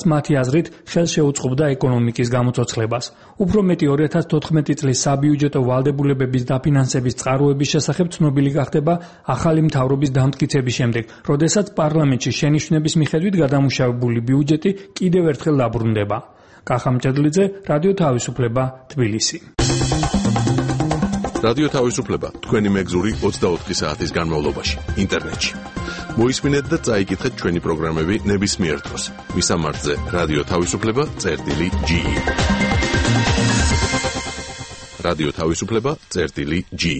მათი აზრით ხელს შეუწყობდა ეკონომიკის გამოცოცხლებას. უფრო მეტი ორი ათას თოთხმეტი წლის საბიუჯეტო ვალდებულებების დაფინანსების წყაროების შესახებ ცნობილი გახდება ახალი მთავრობის დამტკიცების შემდეგ, როდესაც პარლამენტში შენიშვნების მიხედვით გადამუშავებული ბიუჯეტი კიდევ ერთხელ დაბრუნდება. კახა მჭედლიძე, რადიო თავისუფლება, თბილისი. რადიო თავისუფლება თქვენი მეგზური ოცდაოთხი საათის განმავლობაში ინტერნეტში. მოისმინეთ და წაიკითხეთ ჩვენი პროგრამები ნებისმიერ დროს. მისამართზე რადიო თავისუფლება წერტილი ჯი. რადიო თავისუფლება წერტილი ჯი.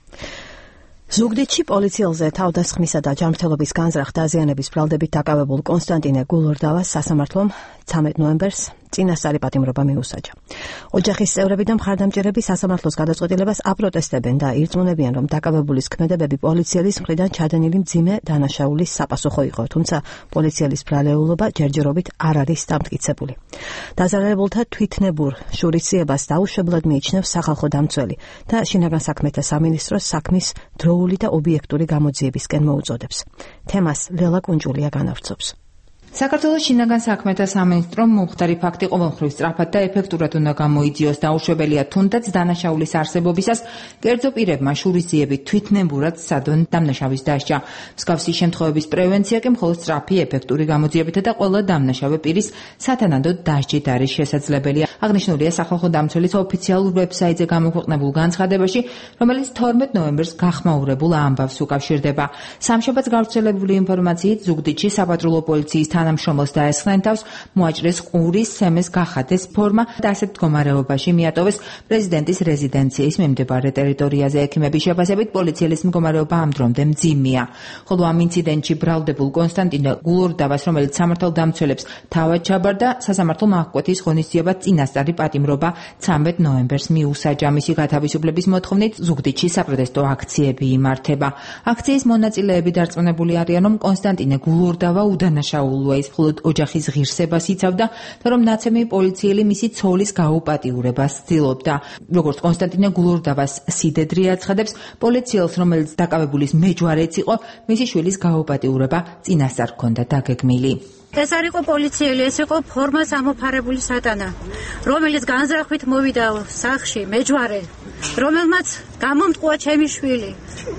ზუგდიდში პოლიციელზე თავდასხმისა და ჯანმრთელობის განზრახ დაზიანების ბრალდებით დაკავებულ კონსტანტინე გულურდავას სასამართლომ ცამეტ ნოემბერს წინასწარი პატიმრობა მიუსაჯა. ოჯახის წევრები და მხარდამჭერები სასამართლოს გადაწყვეტილებას აპროტესტებენ და ირწმუნებიან, რომ დაკავებულის ქმედებები პოლიციელის მხრიდან ჩადენილი მძიმე დანაშაულის საპასუხო იყო, თუმცა პოლიციელის ბრალეულობა ჯერჯერობით არ არის დამტკიცებული. დაზარალებულთა თვითნებურ შურისძიებას დაუშვებლად მიიჩნევს სახალხო დამცველი და შინაგან საქმეთა სამინისტროს საქმის დროული და ობიექტური გამოძიებისკენ მოუწოდებს. თემას ლელა კუნჯულია განავრცობს. საქართველოს შინაგან საქმეთა სამინისტრომ მომხდარი ფაქტი ყოველმხრივ სწრაფად და ეფექტურად უნდა გამოიძიოს. დაუშვებელია თუნდაც დანაშაულის არსებობისას კერძო პირებმა შურისძიებით თვითნებურად სადონ დამნაშავის დასჯა. მსგავსი შემთხვევების პრევენცია კი მხოლოდ სწრაფი ეფექტური გამოძიებითა და ყველა დამნაშავე პირის სათანადოდ დასჯით არის შესაძლებელი. აღნიშნულია სახალხო დამცველის ოფიციალურ ვებსაიტზე გამოქვეყნებულ განცხადებაში, რომელიც თორმეტ ნოემბერს გახმაურებულ ამბავს უკავშირდება. სამშაბათს გავრცელებული ინფორმაციით ზუგდიდში საპატრულო პოლიციის თანამშრომელს დაესხნენ თავს, მოაჭრეს ყურის სემეს გახადეს ფორმა და ასეთ მდგომარეობაში მიატოვეს პრეზიდენტის რეზიდენციის მიმდებარე ტერიტორიაზე. ექიმების შეფასებით პოლიციელის მდგომარეობა ამ დრომდე მძიმეა. ხოლო ამ ინციდენტში ბრალდებულ კონსტანტინე გულურდავას, რომელიც სამართალდამცველებს თავად ჩაბარდა, სასამართლომ აღკვეთის ღონისძიებად წინასწარი პატიმრობა ცამეტ ნოემბერს მიუსაჯა. მისი გათავისუფლების მოთხოვნით ზუგდიდში საპროტესტო აქციები იმართება. აქციის მონაწილეები დარწმუნებული არიან, რომ კონსტანტინე გულურდავა უდანაშაულოა. ის მხოლოდ ოჯახის ღირსებას იცავდა და რომ ნაცემი პოლიციელი მისი ცოლის გაუპატიურებას ცდილობდა. როგორც კონსტანტინე გულურდავას სიდედრი აცხადებს, პოლიციელს, რომელიც დაკავებულის მეჯვარეც იყო, მისი შვილის გაუპატიურება წინასწარ ჰქონდა დაგეგმილი. ეს არ იყო პოლიციელი, ეს იყო ფორმას ამოფარებული სატანა, რომელიც განზრახვით მოვიდა სახლში, მეჯვარე, რომელმაც გამომტყუა ჩემი შვილი.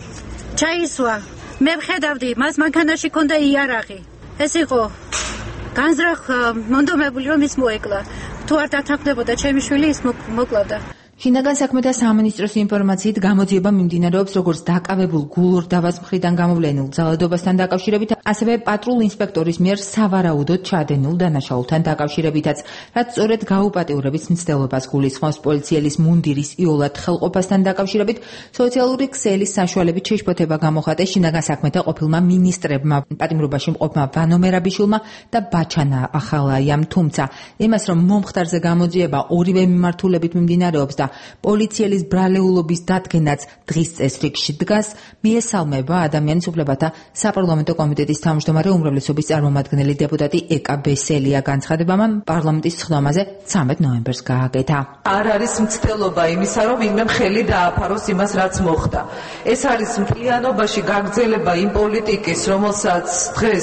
ჩაისვა. მე ვხედავდი, მას მანქანაში ჰქონდა იარაღი. ეს იყო განზრახ მონდომებული, რომ ის მოეკლა. თუ არ დათანხმდებოდა ჩემი შვილი, ის მოკლავდა. შინაგან საქმეთა სამინისტროს ინფორმაციით გამოძიება მიმდინარეობს როგორც დაკავებულ გულურდავას მხრიდან გამოვლენილ ძალადობასთან დაკავშირებით, ასევე პატრულ ინსპექტორის მიერ სავარაუდოდ ჩადენილ დანაშაულთან დაკავშირებითაც, რაც სწორედ გაუპატიურების მცდელობას გულისხმობს. პოლიციელის მუნდირის იოლად ხელყოფასთან დაკავშირებით სოციალური ქსელის საშუალებით შეშფოთება გამოხატეს შინაგან საქმეთა ყოფილმა მინისტრებმა, პატიმრობაში მყოფმა ვანო მერაბიშვილმა და ბაჩანა ახალაიამ, თუმცა იმას, რომ მომხდარზე გამოძიება ორივე მიმართულებით მიმდინარეობს და პოლიციელის ბრალეულობის დადგენაც დღის წესრიგში დგას, მიესალმება ადამიანის უფლებათა საპარლამენტო კომიტეტის თავმჯდომარე უმრავლესობის წარმომადგენელი დეპუტატი ეკა ბესელია. განცხადებამ პარლამენტის სხდომაზე ცამეტ ნოემბერს გააკეთა. არ არის მცდელობა იმისა, რომ ვინმე ხელი დააფაროს იმას, რაც მოხდა. ეს არის მთლიანობაში გაგრძელება იმ პოლიტიკის, რომელსაც დღეს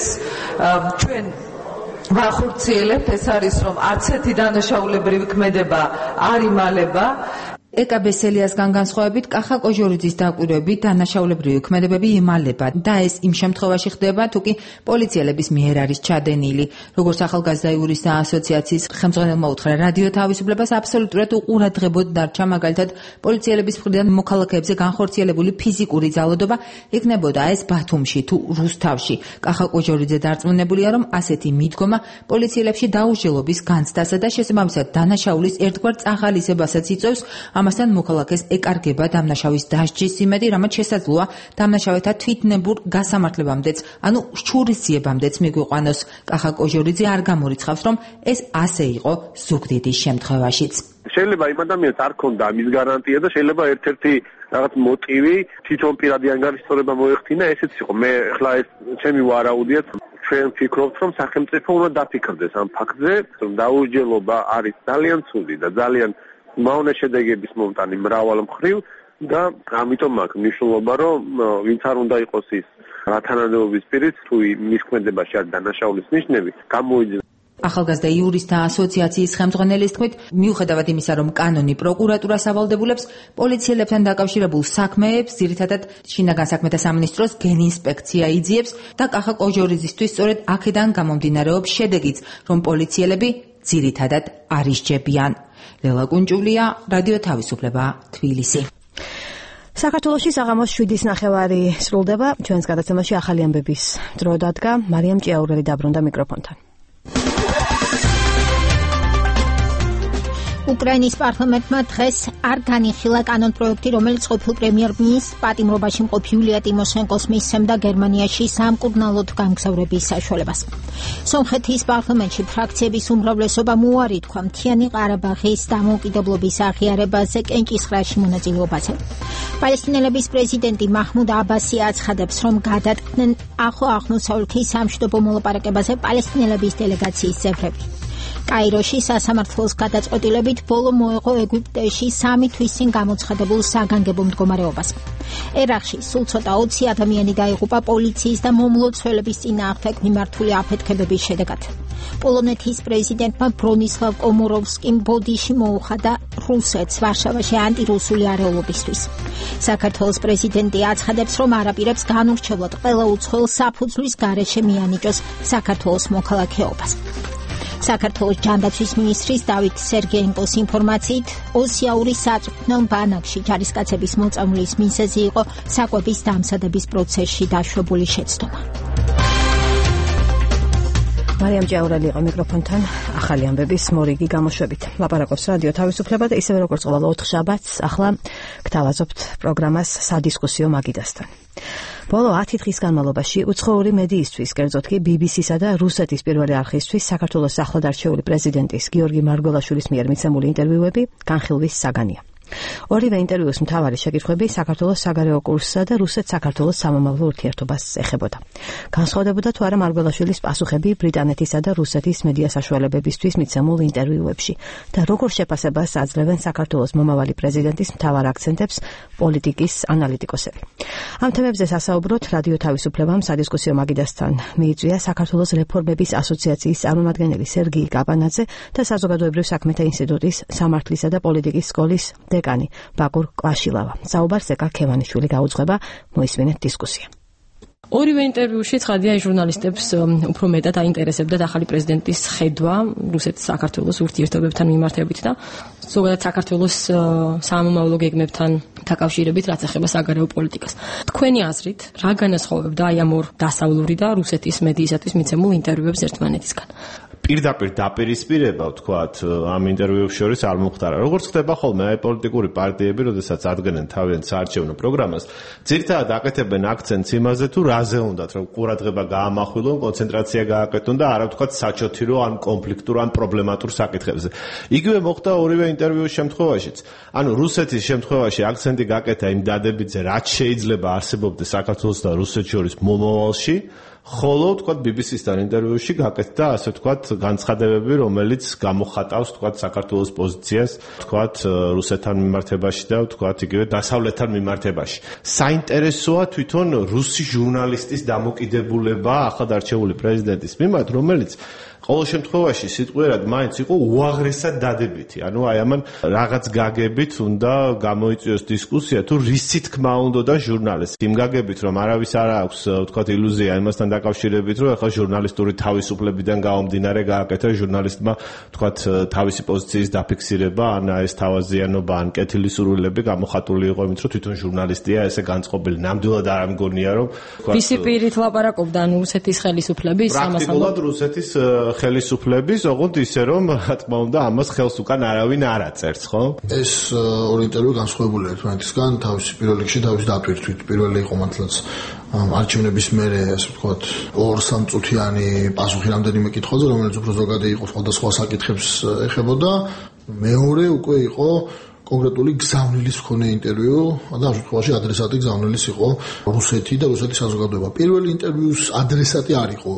ჩვენ ვახორციელებთ. ეს არის, რომ არც ერთი დანაშაულებრივი ქმედება არ იმალება. ეკა ბესელიასგან განსხვავებით, კახა კოჟორიძის დაკვირვებით დანაშაულებრივი ქმედებები იმალება და ეს იმ შემთხვევაში ხდება, თუ კი პოლიციელების მიერ არის ჩადენილი. როგორც ახალგაზრდა იურისტთა ასოციაციის ხელმძღვანელმა უთხრა, რადიო თავისუფლებას აბსოლუტურად უყურადღებოდ დარჩა, მაგალითად, პოლიციელების მხრიდან მოქალაქეებზე განხორციელებული ფიზიკური ძალადობა იქნებოდა ეს ბათუმში თუ რუსთავში. კახა კოჟორიძე დარწმუნებულია, რომ ასეთი მიდგომა პოლიციელებში დაუსჯელობის განცდასა და შესაბამისად დანაშაულის ერთგვარ წახალისებასაც იწვევს. ამასთან მოქალაქეს ეკარგება დამნაშავის დასჯის იმედი, რამაც შესაძლოა დამნაშავეთა თვითნებურ გასამართლებამდეც, ანუ შურისძიებამდეც მიგვიყვანოს. კახა კოჟორიძე არ გამორიცხავს, რომ ეს ასე იყო ზუგდიდის შემთხვევაშიც. შეიძლება იმ ადამიანს არ ქონდა ამის გარანტია და შეიძლება ერთ-ერთი რაღაც მოტივი თვითონ პირადი ანგარიშსწორება მოეხდინა, ესეც იყო. მე ახლა ეს ჩემი ვარაუდია, ჩვენ ვფიქრობთ, რომ სახელმწიფო უნდა დაფიქრდეს ამ ფაქტზე, რომ დაუსჯელობა არის ძალიან ცუდი და ძალიან მავნე შედეგების მომტანი მრავალ მხრივ და ამიტომ აქვს მნიშვნელობა, რომ ვინც არ უნდა იყოს ის რათანადოების პირით, თუ მის ქმედებაში არის დანაშაულის ნიშნები, გამოიძინოს. ახალგაზრდა იურისტთა ასოციაციის ხელმძღვანელის თქმით, მიუხედავად იმისა, რომ კანონი პროკურატურას ავალდებულებს პოლიციელებთან დაკავშირებულ საქმეებს, ძირითადად შინაგან საქმეთა სამინისტროს გენინსპექცია იძიებს და კახა კოჟორიძისთვის სწორედ აქედან გამომდინარეობს შედეგიც, რომ პოლიციელები ძირითადად არ ისჯებიან. ლელა კუნჭულია, რადიო თავისუფლება, თბილისი. საქართველოში საღამოს შვიდის ნახევარი სრულდება. ჩვენს გადაცემაში ახალი ამბების დრო დადგა. მარიამ ჭიაურელი დაბრუნდა მიკროფონთან. უკრაინის პარლამენტმა დღეს არ განიხილა კანონპროექტი, რომელიც ყოფილ პრემიერ-მინისტრს პატიმრობაში მყოფ იულია ტიმოშენკოს მისცემდა გერმანიაში სამკურნალოდ გამგზავრების საშუალებას. სომხეთის პარლამენტში ფრაქციების უმრავლესობამ უარი თქვა მთიანი ყარაბაღის დამოუკიდებლობის აღიარებაზე კენჭისყრაში მონაწილეობაზე. პალესტინელების პრეზიდენტი მაჰმუდ აბასი აცხადებს, რომ გადადგნენ ახლო აღმოსავლეთის სამშვიდობო მოლაპარაკებაზე პალესტინელების დელეგაციის წევრები. კაიროში სასამართლოს გადაწყვეტილებით ბოლო მოეღო ეგვიპტეში სამი თვის წინ გამოცხადებულ საგანგებო მდგომარეობას. ერაყში სულ ცოტა ოცი ადამიანი დაიღუპა პოლიციის და მომლოცველების წინააღმდეგ მიმართული აფეთქებების შედეგად. პოლონეთის პრეზიდენტმა ბრონისლავ კომოროვსკიმ ბოდიში მოუხადა რუსეთს ვარშავაში ანტირუსული არეულობისთვის. საქართველოს პრეზიდენტი აცხადებს, რომ არაპირებს განურჩევლად ყველა უცხოელ საფუძვლის გარეშე მიანიჭოს საქართველოს მოქალაქეობას. საქართველოს ჯანდაცვის მინისტრის დავით სერგეენკოს ინფორმაციით, ოსიაურის საწვრთნელ ბანაკში ჯარისკაცების მოწამვლის მიზეზი იყო საკვების დამზადების პროცესში დაშვებული შეცდომა. მარიამ ჭიაურელი იყო მიკროფონთან ახალი ამბების მორიგი გამოშვებით. ლაპარაკობს რადიო თავისუფლება და ისევე როგორც ყოველ ოთხშაბათს, ახლა გთავაზობთ პროგრამას სადისკუსიო მაგიდასთან. ბოლო ათი დღის განმავლობაში უცხოური მედიისთვის, კერძოდ კი ბი ბი სისა და რუსეთის პირველი არხისთვის საქართველოს ახლადარჩეული პრეზიდენტის გიორგი მარგველაშვილის მიერ მიცემული ინტერვიუები განხილვის საგანია. ორივე ინტერვიუს მთავარი შეკითხვები საქართველოს საგარეო კურსსა და რუსეთ-საქართველოს სამომავლო ურთიერთობას ეხებოდა. განსხვავდებოდა თუ არა მარგველაშვილის პასუხები ბრიტანეთისა და რუსეთის მედია საშუალებებისთვის მიცემულ ინტერვიუებში და როგორ შეფასებას აძლევენ საქართველოს მომავალი პრეზიდენტის მთავარ აქცენტებს პოლიტიკის ანალიტიკოსები. ამ თემებზე სასაუბროთ რადიო თავისუფლებამ სადისკუსიო მაგიდასთან მიიწვია საქართველოს რეფორმების ასოციაციის წარმომადგენელი სერგეი კაპანაძე და საზოგადოებრივ საქმეთა ინსტიტუტის სამართლისა და პოლიტიკის სკოლის დეკანი ბაკურ კვაშილავა. საუბარს ეკა ქევანიშვილი გაუძღვება, მოისმინეთ დისკუსია. ორივე ინტერვიუში ცხადია ჟურნალისტებს უფრო მეტად აინტერესებდა ახალი პრეზიდენტის ხედვა რუსეთ-საქართველოს ურთიერთობებთან მიმართებით და ზოგადად საქართველოს სამომავლო გეგმებთან დაკავშირებით, რაც ეხება საგარეო პოლიტიკას. თქვენი აზრით, რა განასხვავებდა აი ამ ორ დასავლური და რუსეთის მედიისათვის მიცემულ ინტერვიუებს ერთმანეთისგან? პირდაპირ დაპირისპირება, ვთქვათ, ამ ინტერვიუებს შორის არ მომხდარა. როგორც ხდება ხოლმე, აი პოლიტიკური პარტიები, როდესაც ადგენენ თავიანთ საარჩევნო პროგრამას, ძირითადად აკეთებენ აქცენტს იმაზე, თუ რაზე უნდათ, რომ ყურადღება გაამახვილონ, კონცენტრაცია გააკეთონ და არა ვთქვათ საჩოთირო ან კონფლიქტურ ან პრობლემატურ საკითხებზე. იგივე მოხდა ორივე ინტერვიუს შემთხვევაშიც. ანუ რუსეთის შემთხვევაში აქცენტი გაკეთა იმ დადებითზე, რაც შეიძლება არსებობდეს საქართველოს და რუსეთს შორის მომავალში. ხოლო ვთქვათ ბი ბი სისთან ინტერვიუში გაკეთდა ასე ვთქვათ განცხადებები, რომელიც გამოხატავს ვთქვათ საქართველოს პოზიციას ვთქვათ რუსეთთან მიმართებაში და ვთქვათ იგივე დასავლეთთან მიმართებაში. საინტერესოა თვითონ რუსი ჟურნალისტის დამოკიდებულება ახალდარჩეული პრეზიდენტის მიმართ, რომელიც ყოველ შემთხვევაში სიტყვიერად მაინც იყო უაღრესად დადებითი. ანუ აი ამან რაღაც გაგებით უნდა გამოიწვიოს დისკუსია თუ რისი თქმა უნდა და ჟურნალისტს. იმ გაგებით რომ არავის არ აქვს ვთქვათ ილუზია იმასთან დაკავშირებით, რომ ახლა ჟურნალისტური თავისუფლებიდან გამომდინარე გააკეთა ჟურნალისტმა ვთქვათ თავისი პოზიციის დაფიქსირება, ან ეს თავაზიანობა, ან კეთილი სურვილები გამოხატული იყო იმით, რომ თვითონ ჟურნალისტია ესე განწყობილი. ნამდვილად არ ამგონია რომ ვთქვათ ვისი პირით ლაპარაკობდა, ანუ რუსეთის ხელისუფლების ამასთან. პრაქტიკულად რუსეთის ხელისუფლების, ოღონდ ისე რომ რა თქმა უნდა ამას ხელს უკან არავინ არ აწერს, ხო? ეს ორი ინტერვიუ განსხვავებულია ერთმანეთისგან, თავისი პირველ რიგში თავის დატვირთვით. პირველი იყო მართლაც არჩევნების მერე, ასე ვთქვათ, ორ სამწუთიანი პასუხი რამდენიმე კითხვაზე, რომელიც უფრო ზოგადი იყო, სხვადასხვა საკითხებს ეხებოდა. მეორე უკვე იყო კონკრეტული გზავნილის მქონე ინტერვიუ და ამ შემთხვევაში ადრესატი გზავნილის იყო რუსეთი და რუსეთის საზოგადოება. პირველი ინტერვიუს ადრესატი არ იყო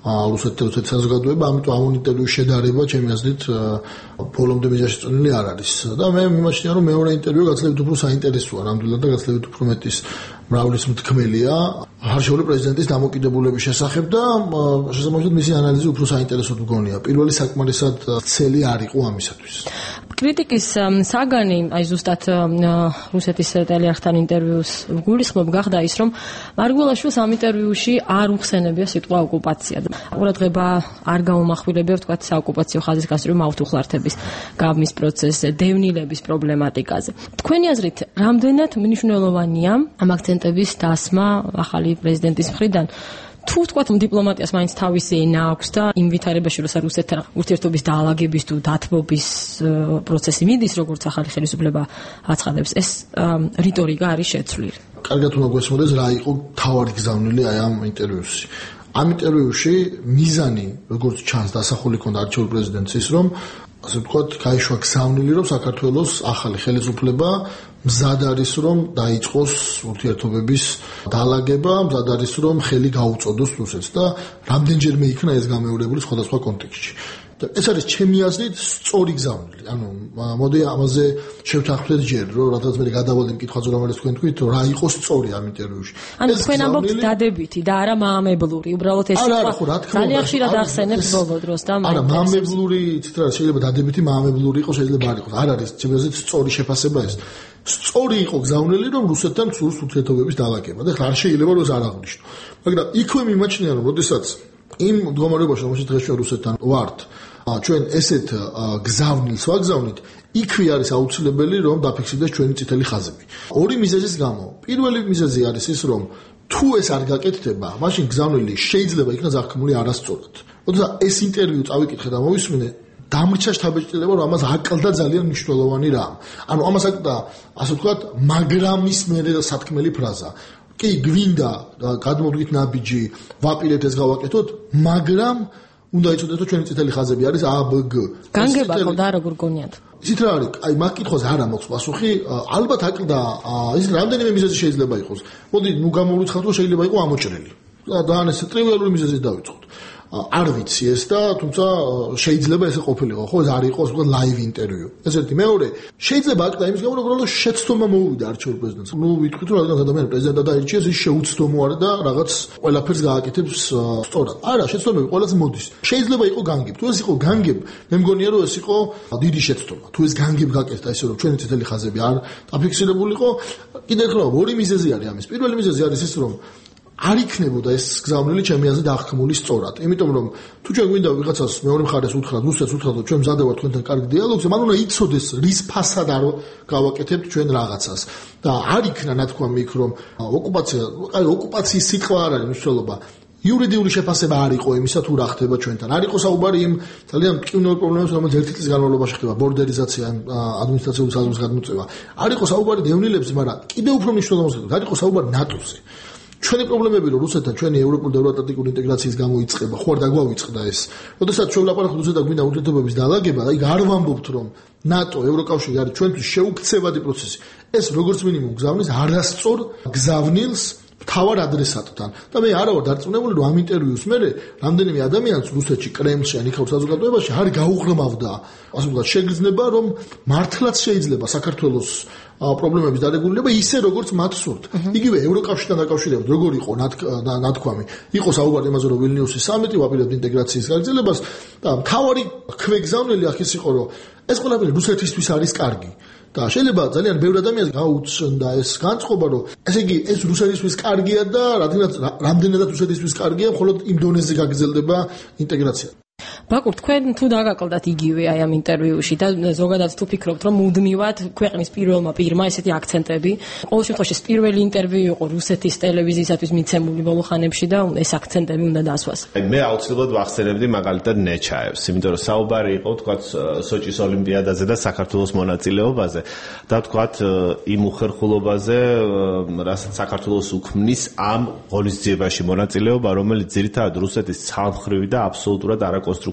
რუსეთის საზოგადოება, ამიტომ ამ ინტერვიუს შედარება ჩემი აზრით ბოლომდე მიზაშწონილი არ არის. და მე მიმაჩნია, რომ მეორე ინტერვიუ გაცილებით უფრო საინტერესოა, ნამდვილად და გაცილებით უფრო მეტის მრავლის მთქმელია არჩეული პრეზიდენტის დამოკიდებულების შესახებ და შესაბამისად მისი ანალიზი უფრო საინტერესოდ მგონია. პირველი საკმარისად ცელი არ იყო ამისათვის. კრიტიკის საგანი, აი ზუსტად რუსეთის ტელეარხთან ინტერვიუს გულისხმობ გახდა ის, რომ მარგველაშვილს ამ ინტერვიუში არ უხსენებია სიტყვა ოკუპაცია. ყურადღება არ გაუმახვილებია, ვთქვათ, საოკუპაციო ხაზისგასწრული მავთუხლართების გამის პროცესზე, დევნილების პრობლემატიკაზე. თქვენი აზრით, რამდენად მნიშვნელოვანია ამ აქცენტების დასმა ახალი პრეზიდენტის მხრიდან? თუ ვთქვათ, დიპლომატიას მაინც თავისი ენა აქვს და იმ ვითარებაში, როცა რუსეთთან ურთიერთობის დაალაგების თუ დათბობის პროცესი მიდის, როგორც ახალი ხელისუფლება აცხადებს, ეს რიტორიკა არის შეცვლილი. კარგად უნდა გვესმოდეს, რა იყო თავარი გზავნილი აი ამ ინტერვიუსში. ამ ინტერვიუში მიზანი, როგორც ჩანს, დასახული ჰქონდა არჩეულ პრეზიდენტს ის, რომ ასე ვთქვათ, გაიშვა გზავნილი, რომ საქართველოს ახალი ხელისუფლება მზად არის, რომ დაიწყოს ურთიერთობების დაალაგება, მზად არის, რომ ხელი გაუწოდოს რუსეთს და რამდენჯერმე იქნა ეს გამეორებული სხვადასხვა კონტექსტში. და ეს არის ჩემი აზრით სწორი გზავნილი. ანუ მოდი ამაზე შევთანხმდეთ ჯერ, რომ რადგან მე გადავალდი მკითხვაზე, რომელიც თქვენ თქვით, რა იყო სწორი ამ ინტერვიუში. ანუ თქვენ ამბობთ დადებითი და არა მაამებლური, უბრალოდ ეს ძალიან ხშირად ახსენებს ბოლო დროს და არა, მაამებლური თითქოს რა შეიძლება დადებითი, მაამებლური იყოს, შეიძლება არ იყოს. არ არის ჩემი აზრით სწორი შეფასება ეს. სწორი იყო გზავნილი, რომ რუსეთთან სურს ურთიერთობების დაალაგება და ხარ შეიძლება რომ ეს არ აღნიშნო. მაგრამ იქვე მიმაჩნია, რომ როდესაც იმ მდგომარეობაში, რომელშიც დღეს ჩვენ რუსეთთან ვართ, ჩვენ ესეთ გზავნილს ვაგზავნით, იქვე არის აუცილებელი, რომ დაფიქსირდეს ჩვენი წითელი ხაზები. ორი მიზეზის გამო. პირველი მიზეზი არის ის, რომ თუ ეს არ გაკეთდება, მაშინ გზავნილი შეიძლება იქნას აღქმული არასწორად. როდესაც ეს ინტერვიუ წავიკითხე და მოვისმინე, დამრჩა შთაბეჭდილება, რომ ამას აკლდა ძალიან მნიშვნელოვანი რამ. ანუ ამას აკლდა, ასე ვთქვათ, მაგრამის მერე სათქმელი ფრაზა. კი, გვინდა გადმოვდგით ნაბიჯი, ვაპირებთ ეს გავაკეთოთ, მაგრამ უნდა იცოდეთ, ჩვენი წითელი ხაზები არის A, B, G. განგება ხო და როგორ გონიათ? ისიც რა არის? აი, მაგ კითხვაზე არ მაქვს პასუხი. ალბათ აკლდა, ის რამდენიმე მიზეზი შეიძლება იყოს. მოდი, ნუ გამოვიცხადოთ, რომ შეიძლება იყოს ამოჭრელი. და ეს ტრივიალური მიზეზით დავიწყოთ. არ ვიცი ეს და თუმცა შეიძლება ესე ყოფილიყო, ხო, ეს არ იყოს უკვე ლაივ ინტერვიუ. ეს ერთი. მეორე, შეიძლება აკდა იმის გამო, რომ უბრალოდ შეცდომა მოუვიდა არჩეულ პრეზიდენტს. ნუ ვიტყვით, რომ რადგან ადამიანი პრეზიდენტად დაირჩიეს, ის შეუცდომო არა და რაღაც ყველაფერს გააკეთებს სწორად. არა, შეცდომები ყველას მოდის. შეიძლება იყოს განგებ. თუ ეს იყო განგებ, მე მგონია, რომ ეს იყო დიდი შეცდომა. თუ ეს განგებ გაკეთდა, ისე რომ ჩვენი წითელი ხაზები არ დაფიქსირებულიყო, კიდევ ხო, ორი მიზეზი არის ამის. პირველი მიზეზი არის ის, რომ არ იქნებოდა ეს გზავნილი ჩემი აზრით აღქმული სწორად. იმიტომ რომ თუ ჩვენ გვინდა ვიღაცას მეორე მხარეს უთხრათ, რუსეთს უთხრათ, ჩვენ მზად ვართ თქვენთან კარგ დიალოგზე, მან უნდა იცოდეს რის ფასად არ გავაკეთებთ ჩვენ რაღაცას. და არ იქნა ნათქვამი იქ რომ ოკუპაცია, აი ოკუპაციის სიტყვა არ არის მნიშვნელობა. იურიდიული შეფასება არ იყო იმისა თუ რა ხდება ჩვენთან. არ იყო საუბარი იმ ძალიან მტკივნეულ პრობლემებს, რომელიც ერთი წლის განმავლობაში ხდება, ბორდერიზაცია, ადმინისტრაციული საზღვრის გადმოწევა. არ იყო საუბარი დევნილებზე, მაგრამ კიდევ უფრო მნიშვნელოვანი, არ იყო საუბარი ნატოზე. ჩვენი პრობლემები რომ რუსეთთან ჩვენი ევროპული და ევროატლანტიკური ინტეგრაციის გამო იწყება, ხო არ დაგვავიწყდა ეს. როდესაც ჩვენ ვლაპარაკობთ რუსეთთან გვინდა ურთიერთობების დაალაგება, აი არ ვამბობთ რომ ნატო, ევროკავშირი არის ჩვენთვის შეუქცევადი პროცესი. ეს როგორც მინიმუმ გზავნის არასწორ გზავნილს თავარ ადრესატთან. და მე არა ვარ დარწმუნებული რომ ამ ინტერვიუს მერე რამდენიმე ადამიანს რუსეთში, კრემლში, ან იქაურ საზოგადოებაში არ გაუღრმავდა, ასე ვთქვათ, შეგრძნება რომ მართლაც შეიძლება საქართველოს პრობლემების დარეგულირება ისე როგორც მათ სურთ. იგივე ევროკავშირთან დაკავშირებით როგორ იყო ნათქვამი, იყო საუბარი იმაზე რომ ვილნიუსის სამიტი ვაპირებთ ინტეგრაციის გაგრძელებას და მთავარი ქვეგზავნილი აქ ის იყო რომ ეს ყველაფერი რუსეთისთვის არის კარგი. და შეიძლება ძალიან ბევრი ადამიანს გაუჩნდა ეს განწყობა, რომ ესე იგი ეს რუსეთისთვის კარგია და რადგანაც რამდენადაც რუსეთისთვის კარგია, მხოლოდ იმ დონეზე გაგრძელდება ინტეგრაცია. ბაკურ, თქვენ თუ დაგაკლდათ იგივე აი ამ ინტერვიუში და ზოგადად თუ ფიქრობთ, რომ მუდმივად ქვეყნის პირველმა პირმა ესეთი აქცენტები, ყოველ შემთხვევაში ეს პირველი ინტერვიუ იყო რუსეთის ტელევიზიისათვის მიცემული ბოლო ხანებში და ეს აქცენტები უნდა დასვას. მე აუცილებლად ვახსენებდი მაგალითად ნეჩაევს, იმიტომ რომ საუბარი იყო, თქვათ, სოჭის ოლიმპიადაზე და საქართველოს მონაწილეობაზე და თქვათ იმ უხერხულობაზე, რასაც საქართველოს უქმნის ამ ღონისძიებაში მონაწილეობა, რომელიც ძირითადად რუსეთის ცალმხრივი და აბსოლუტურად არაკონსტრუქციული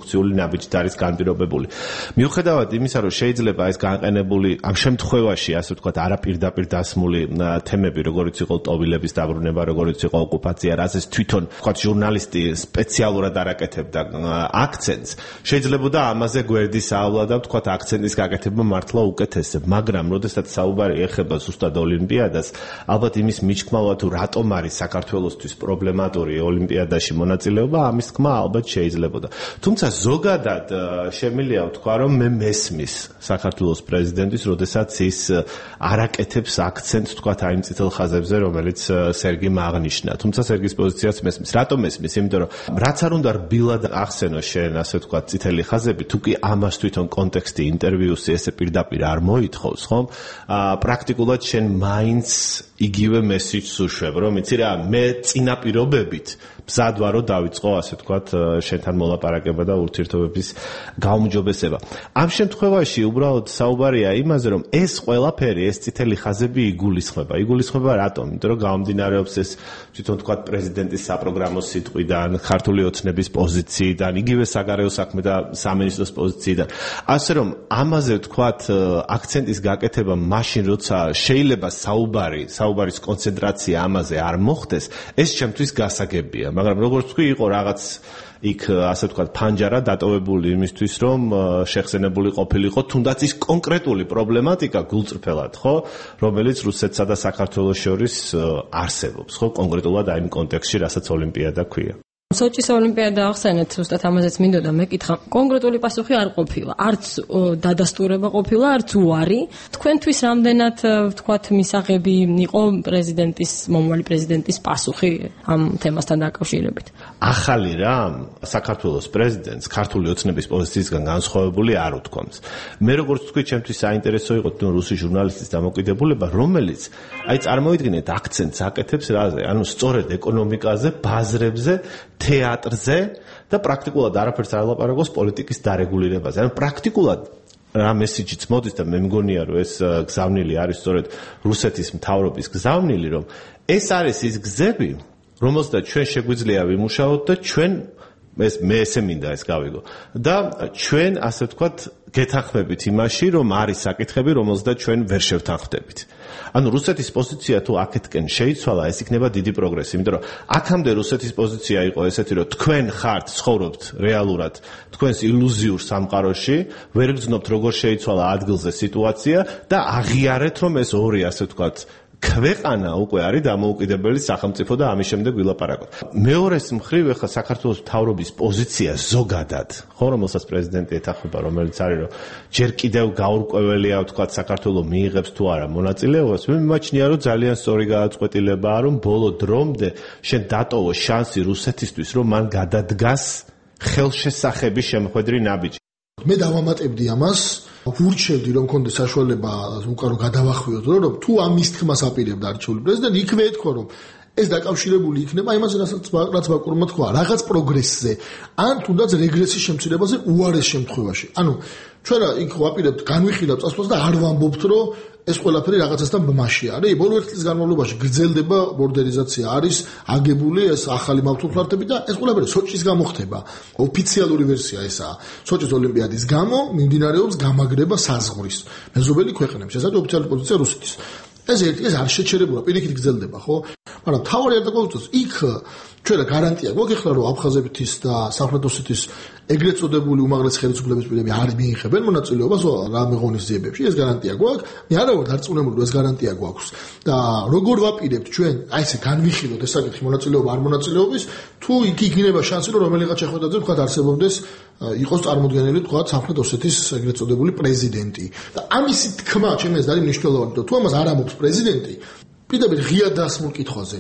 რეკონსტრუქციული ნაბიჯით არის განპირობებული. მიუხედავად იმისა, რომ შეიძლება ეს განყენებული ამ შემთხვევაში, ასე ვთქვათ, არაპირდაპირ დასმული თემები, როგორიც იყო ტოვილების დაბრუნება, როგორიც იყო ოკუპაცია, რაზეც თვითონ ვთქვათ ჟურნალისტი სპეციალურად არაკეთებდა აქცენტს, შეიძლება და ამაზე გვერდი საავლა და ვთქვათ აქცენტის გაკეთება მართლა უკეთესებ, მაგრამ როდესაც საუბარი ეხება ზუსტად ოლიმპიადას, ალბათ იმის მიჩქმავა თუ რატომ არის საქართველოსთვის პრობლემატური ოლიმპიადაში მონაწილეობა, ამის თქმა ალბათ შეიძლებოდა. თუმცა ზოგადად შემიძლია ვთქვა, რომ მე მესმის საქართველოს პრეზიდენტის, როდესაც ის არაკეთებს აქცენტს ვთქვათ აი იმ წითელ ხაზებზე, რომელიც სერგიმ აღნიშნა. თუმცა სერგის პოზიციაც მესმის. რატომ მესმის? იმიტომ რომ რაც არ უნდა რბილად ახსენო შენ, ასე ვთქვათ, წითელი ხაზები, თუ კი ამას თვითონ კონტექსტი ინტერვიუსი ესე პირდაპირ არ მოითხოვს, ხომ? აა პრაქტიკულად შენ მაინც იგივე მესიჯს უშვებ, რომ იცი რა, მე წინა პირობებით მზად ვარო დავიწყო, ასე ვთქვათ, შენთან მოლაპარაკება და ურთიერთობების გაუმჯობესება. ამ შემთხვევაში უბრალოდ საუბარია იმაზე, რომ ეს ყველაფერი, ეს წითელი ხაზები იგულისხმება. იგულისხმება რატომ? იმიტომ რომ გამომდინარეობს ეს თვითონ ვთქვათ პრეზიდენტის საპროგრამო სიტყვიდან, ქართული ოცნების პოზიციიდან, იგივე საგარეო საქმე და სამინისტროს პოზიციიდან. ასე რომ ამაზე ვთქვათ აქცენტის გაკეთება მაშინ, როცა შეიძლება საუბარი, საუბარის კონცენტრაცია ამაზე არ მოხდეს, ეს ჩემთვის გასაგებია. მაგრამ როგორც თქვი, იყო რაღაც იქ ასე ვთქვათ ფანჯარა დატოვებული იმისთვის, რომ შეხსენებული ყოფილიყო თუნდაც ის კონკრეტული პრობლემატიკა გულწრფელად, ხო, რომელიც რუსეთსა და საქართველოს შორის არსებობს, ხო, კონკრეტულად აი იმ კონტექსტში, რასაც ოლიმპიადა ქვია. სოჭის ოლიმპიადა ახსენეთ, ზუსტად ამაზეც მინდოდა მეკითხა. კონკრეტული პასუხი არ ყოფილა, არც დადასტურება ყოფილა, არც უარი. თქვენთვის რამდენად ვთქვათ მისაღები იყო პრეზიდენტის, მომავალი პრეზიდენტის პასუხი ამ თემასთან დაკავშირებით? ახალი რამ საქართველოს პრეზიდენტს ქართული ოცნების პოზიციისგან განსხვავებული არ უთქვამს. მე როგორც თქვი, ჩემთვის საინტერესო იყო თვითონ რუსი ჟურნალისტის დამოკიდებულება, რომელიც აი წარმოიდგინეთ აქცენტს აკეთებს რაზე? ანუ სწორედ ეკონომიკაზე, ბაზრებზე, თეატრზე და პრაქტიკულად არაფერს არ ლაპარაკობს პოლიტიკის დარეგულირებაზე. ანუ პრაქტიკულად რა მესიჯიც მოდის და მე მგონია, რომ ეს გზავნილი არის სწორედ რუსეთის მთავრობის გზავნილი, რომ ეს არის ის გზები, რომელსაც ჩვენ შეგვიძლია ვიმუშაოთ და ჩვენ ეს მე ესე მინდა ეს გავიგო. და ჩვენ ასე ვთქვათ გეთანხმებით იმაში, რომ არის საკითხები, რომელსაც ჩვენ ვერ შევთანხმდებით. ანუ რუსეთის პოზიცია თუ აქეთკენ შეიცვალა, ეს იქნება დიდი პროგრესი, იმიტომ რომ აქამდე რუსეთის პოზიცია იყო ესეთი, რომ თქვენ ხართ, ცხოვრობთ რეალურად თქვენს ილუზიურ სამყაროში, ვერ გძნობთ როგორ შეიცვალა ადგილზე სიტუაცია და აღიარეთ, რომ ეს ორი ასე ვთქვათ ქვეყანა უკვე არის დამოუკიდებელი სახელმწიფო და ამის შემდეგ ვილაპარაკოთ. მეორეს მხრივ ახლა საქართველოს მთავრობის პოზიცია ზოგადად, ხო, რომელსაც პრეზიდენტი ეთანხმება, რომელიც არის, რომ ჯერ კიდევ გაურკვეველია, ვთქვათ, საქართველოს მიიღებს თუ არა მონაწილეობას, მე მიმაჩნია, რომ ძალიან სწორი გადაწყვეტილებაა, რომ ბოლო დრომდე შენ დატოვო შანსი რუსეთისთვის, რომ მან გადადგას ხელშესახების შემოხვედრი ნაბიჯი. მე დავამატებდი ამას, ვურჩევდი რომ მქონდეს საშუალება უკან რომ გადავახვიოთ, რომ თუ ამის თქმას აპირებდა არჩეული პრეზიდენტი, იქვე ეთქვა, რომ ეს დაკავშირებული იქნება იმაზე, რაც ბაკურმა თქვა, რაღაც პროგრესზე, ან თუნდაც რეგრესის შემცირებაზე უარეს შემთხვევაში. ანუ ჩვენ იქ ვაპირებთ განვიხილავთ წასვლას და არ ვამბობთ, რომ ეს ყველაფერი რაღაცასთან ბმაში არის. ბოლო ერთი წლის განმავლობაში გრძელდება ბორდერიზაცია, არის აგებული ეს ახალი მავთულფლართები და ეს ყველაფერი სოჭის გამო ხდება. ოფიციალური ვერსია ესაა. სოჭის ოლიმპიადის გამო მიმდინარეობს გამაგრება საზღვრის მეზობელი ქვეყნებში. ეს არის ოფიციალური პოზიცია რუსეთის. ეს ერთი ეს არ შეჩერებულა, პირიქით გრძელდება, ხო? მაგრამ თავი არ დაკავოს, იქ ჩვენ გარანტია გვაქვს ახლა, რომ აფხაზეთის და სამხრეთ ოსეთის ეგრეთ წოდებული უმაღლესი ხელისუფლების პირები არ მიიღებენ მონაწილეობას რამე ღონისძიებებში, ეს გარანტია გვაქვს. მე არა ვარ დარწმუნებული, რომ ეს გარანტია გვაქვს. და როგორ ვაპირებთ ჩვენ, აი ესე განვიხილოთ ეს საკითხი მონაწილეობა არ მონაწილეობის, თუ იქ იქნება შანსი, რომ რომელიღაც შეხვედრაზე თქვა არსებობდეს იყოს წარმოდგენილი თქვა სამხრეთ ოსეთის ეგრეთ წოდებული პრეზიდენტი. და ამისი თქმა ჩემს ეს არის მნიშვნელოვანი, თუ ამას არ ამბობს პრეზიდენტი, პირდაპირ ღია დასმულ კითხვაზე.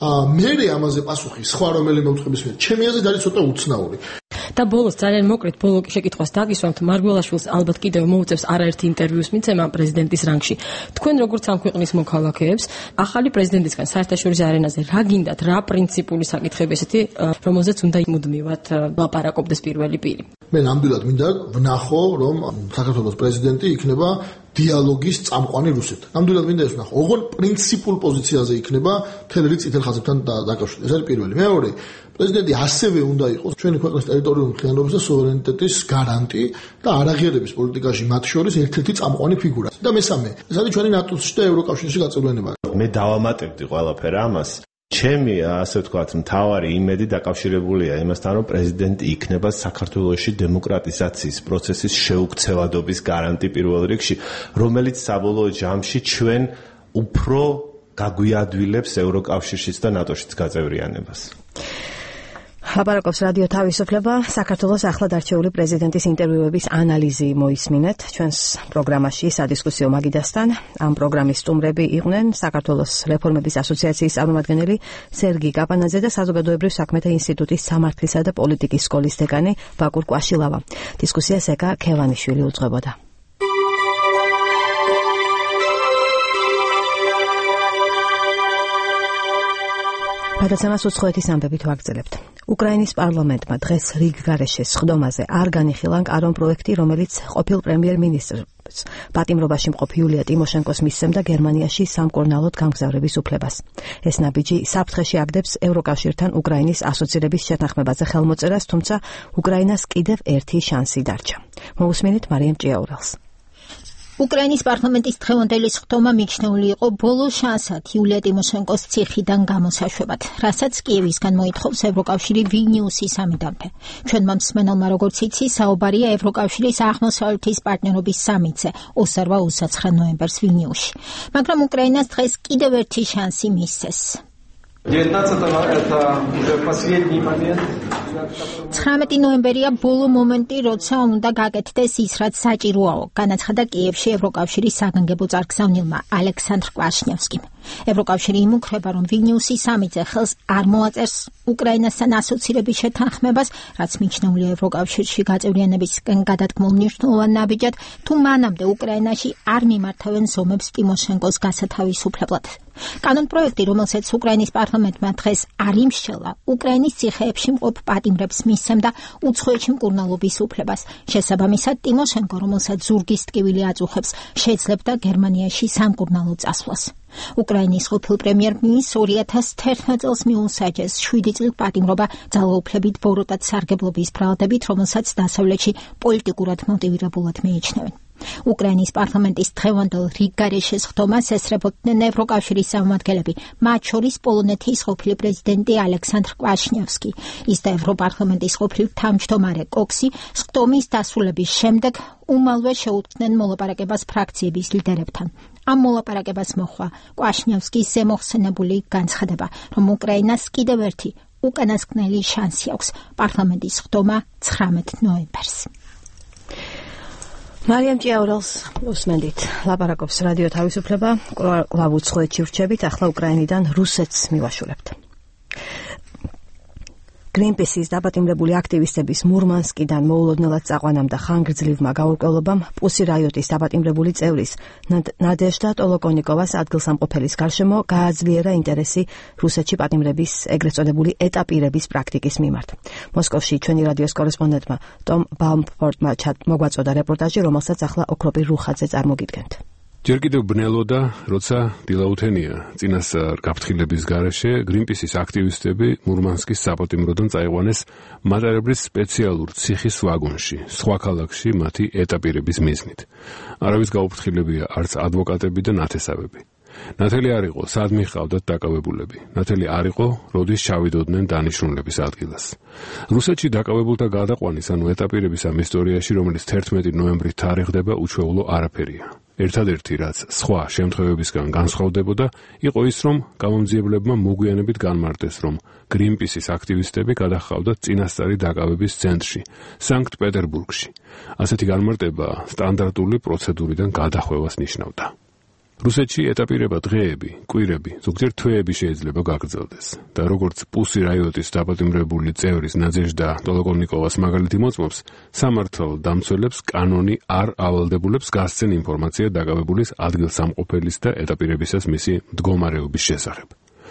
მე ამაზე პასუხი სხვა რომელიმე უწყების მიერ ჩემი აზრით არის ცოტა უცნაური. და ბოლოს ძალიან მოკლედ ბოლო შეკითხვას დაგისვამთ, მარგველაშვილს ალბათ კიდევ მოუწევს არაერთი ინტერვიუს მიცემა პრეზიდენტის რანგში. თქვენ როგორც ამ ქვეყნის მოქალაქეებს, ახალი პრეზიდენტისგან საერთაშორისო არენაზე რა გინდათ, რა პრინციპული საკითხები ესეთი, რომელზეც უნდა მუდმივად ლაპარაკობდეს პირველი პირი? მე ნამდვილად მინდა ვნახო, რომ საქართველოს პრეზიდენტი იქნება დიალოგის წამყვანი რუსეთთან. ნამდვილად მინდა ეს ვნახო. ოღონდ პრინციპულ პოზიციაზე იქნება მთელი რიგი წითელ ხაზებთან დაკავშირებული. ეს არის პირველი. მეორე, პრეზიდენტი ასევე უნდა იყოს ჩვენი ქვეყნის ტერიტორიული მთლიანობის და სუვერენიტეტის გარანტი და არაღიარების პოლიტიკაში მათ შორის ერთ-ერთი წამყვანი ფიგურა. და მესამე, ეს არის ჩვენი ნატოში და ევროკავშირში გაწევრიანება. მე დავამატებდი ყველაფერ ამას. ჩემი ასე ვთქვათ, მთავარი იმედი დაკავშირებულია იმასთან, რომ პრეზიდენტი იქნება საქართველოში დემოკრატიზაციის პროცესის შეუქცევადობის გარანტი პირველ რიგში, რომელიც საბოლოო ჯამში ჩვენ უფრო გაგვიადვილებს ევროკავშირშიც და ნატოშიც გაწევრიანებას. ლაპარაკობს რადიო თავისუფლება. საქართველოს ახლად არჩეული პრეზიდენტის ინტერვიუების ანალიზი მოისმინეთ ჩვენს პროგრამაში სადისკუსიო მაგიდასთან. ამ პროგრამის სტუმრები იყვნენ საქართველოს რეფორმების ასოციაციის წარმომადგენელი სერგი კაპანაძე და საზოგადოებრივ საქმეთა ინსტიტუტის სამართლისა და პოლიტიკის სკოლის დეკანი ბაკურ კვაშილავა. დისკუსიას ეკა ქევანიშვილი უძღვებოდა. გადაცემას უცხოეთის ამბებით ვაგრძელებთ. უკრაინის პარლამენტმა დღეს რიგგარეშე სხდომაზე არ განიხილა კარონ პროექტი, რომელიც ყოფილ პრემიერ-მინისტრს პატიმრობაში მყოფ იულია ტიმოშენკოს მისცემდა გერმანიაში სამკურნალოდ გამგზავრების უფლებას. ეს ნაბიჯი საფრთხეში აგდებს ევროკავშირთან უკრაინის ასოცირების შეთანხმებაზე ხელმოწერას, თუმცა უკრაინას კიდევ ერთი შანსი დარჩა. მოусმინეთ მარიამ ჭიაურელს. უკრაინის პარლამენტის დღევანდელი სხდომა მიჩნეული იყო ბოლო შანსად იულია ტიმოშენკოს ციხიდან გამოსაშვებად, რასაც კიევისგან მოითხოვს ევროკავშირი ვილნიუსის სამიტამდე. ჩვენმა მსმენელმა როგორც იცი, საუბარია ევროკავშირის აღმოსავლეთის პარტნიორობის სამიტზე ოცდაოთხ ოცდაცხრა ნოემბერს ვილნიუსში. მაგრამ უკრაინას დღეს კიდევ ერთი შანსი მისცეს. ცხრამეტი ნოემბერია ბოლო მომენტი, როცა უნდა გაკეთდეს ის, რაც საჭიროაო, განაცხადა კიევში ევროკავშირის საგანგებო წარგზავნილმა ალექსანდრ კვაშნევსკიმ. ევროკავშირი იმუქრება, რომ ვილნიუსის სამიტზე ხელს არ მოაწერს უკრაინასთან ასოცირების შეთანხმებას, რაც მიჩნეულია ევროკავშირში გაწევრიანებისკენ გადადგმულ მნიშვნელოვან ნაბიჯად, თუ მანამდე უკრაინაში არ მიმართავენ ზომებს ტიმოშენკოს გასათავისუფლებლად. კანონპროექტი, რომელსაც უკრაინის პარლამენტმა დღეს არ იმსჯელა, უკრაინის ციხეებში მყოფ პატიმრებს მისცემდა უცხოეთში მკურნალობის უფლებას. შესაბამისად, ტიმოშენკო, რომელსაც ზურგის ტკივილი აწუხებს, შეძლებდა გერმანიაში სამკურნალო წასვლას. უკრაინის ყოფილ პრემიერ-მინისტრს ორი ათას თერთმეტ წელს მიუსაჯეს შვიდი წლის პატიმრობა ძალაუფლებით ბოროტად სარგებლობის ბრალდებით, რომელსაც დასავლეთში პოლიტიკურად მოტივირებულად მიიჩნევენ. უკრაინის პარლამენტის დღევანდელ რიგგარეშე სხდომას ესწრებოდნენ ევროკავშირის წარმომადგენლები, მათ შორის პოლონეთის ყოფილი პრეზიდენტი ალექსანდრ კვაშნევსკი, ის და ევროპარლამენტის ყოფილი თავმჯდომარე კოქსი სხდომის დასრულების შემდეგ უმალვე შეუდგნენ მოლაპარაკებას ფრაქციების ლიდერებთან. ამ მოლაპარაკებას მოჰყვა კვაშნევსკის ზემოხსენებული განცხადება, რომ უკრაინას კიდევ ერთი უკანასკნელი შანსი აქვს. პარლამენტის სხდომა ცხრამეტ ნოემბერს. მარიამ ჭიაურელს უსმენდით. ლაპარაკობს რადიო თავისუფლება. კვლავ უცხოეთში ვრჩებით, ახლა უკრაინიდან რუსეთს მივაშურებთ. გრინპისის დაპატიმრებული აქტივისტების მურმანსკიდან მოულოდნელად წაყვანამ და ხანგრძლივმა გაურკვევლობამ პუსი რაიოტის დაპატიმრებული წევრის ნადეჟდა ტოლოკონიკოვას ადგილსამყოფელის გარშემო გააძლიერა ინტერესი რუსეთში პატიმრების ეგრეთ წოდებული ეტაპირების პრაქტიკის მიმართ. მოსკოვში ჩვენი რადიოს კორესპონდენტმა ტომ ბაუმფორტმა მოგვაწოდა რეპორტაჟი, რომელსაც ახლა ოქროპირ რუხაძე წარმოგიდგენთ. ჯერ კიდევ ბნელოდა, როცა დილაუთენია წინასწარ გაფრთხილების გარეშე გრინპისის აქტივისტები მურმანსკის საპატიმროდან წაიყვანეს მატარებლის სპეციალურ ციხის ვაგონში, სხვა ქალაქში მათი ეტაპირების მიზნით. არავის გაუფრთხილებია არც ადვოკატები და ნათესავები. ნათელი არ იყო, სად მიჰყავდათ დაკავებულები. ნათელი არ იყო, როდის ჩავიდოდნენ დანიშნულების ადგილას. რუსეთში დაკავებულთა გადაყვანის, ანუ ეტაპირების ამ ისტორიაში, რომელიც თერთმეტი ნოემბრის თარიღდება, უჩვეულო არაფერია. ერთადერთი, რაც სხვა შემთხვევებისგან განსხვავდებოდა, იყო ის, რომ გამომძიებლებმა მოგვიანებით განმარტეს, რომ გრინპისის აქტივისტები გადაჰყავდათ წინასწარი დაკავების ცენტრში, სანქტ-პეტერბურგში. ასეთი განმარტება სტანდარტული პროცედურიდან გადახვევას ნიშნავდა. რუსეთში ეტაპირება დღეები, კვირები, ზოგჯერ თვეები შეიძლება გაგრძელდეს და როგორც პუსი რაიოტის დაპატიმრებული წევრის ნადეჟდა ტოლოკონიკოვას მაგალითი მოწმობს, სამართალ დამცველებს კანონი არ ავალდებულებს გასცენ ინფორმაცია დაკავებულის ადგილსამყოფელის და ეტაპირებისას მისი მდგომარეობის შესახებ.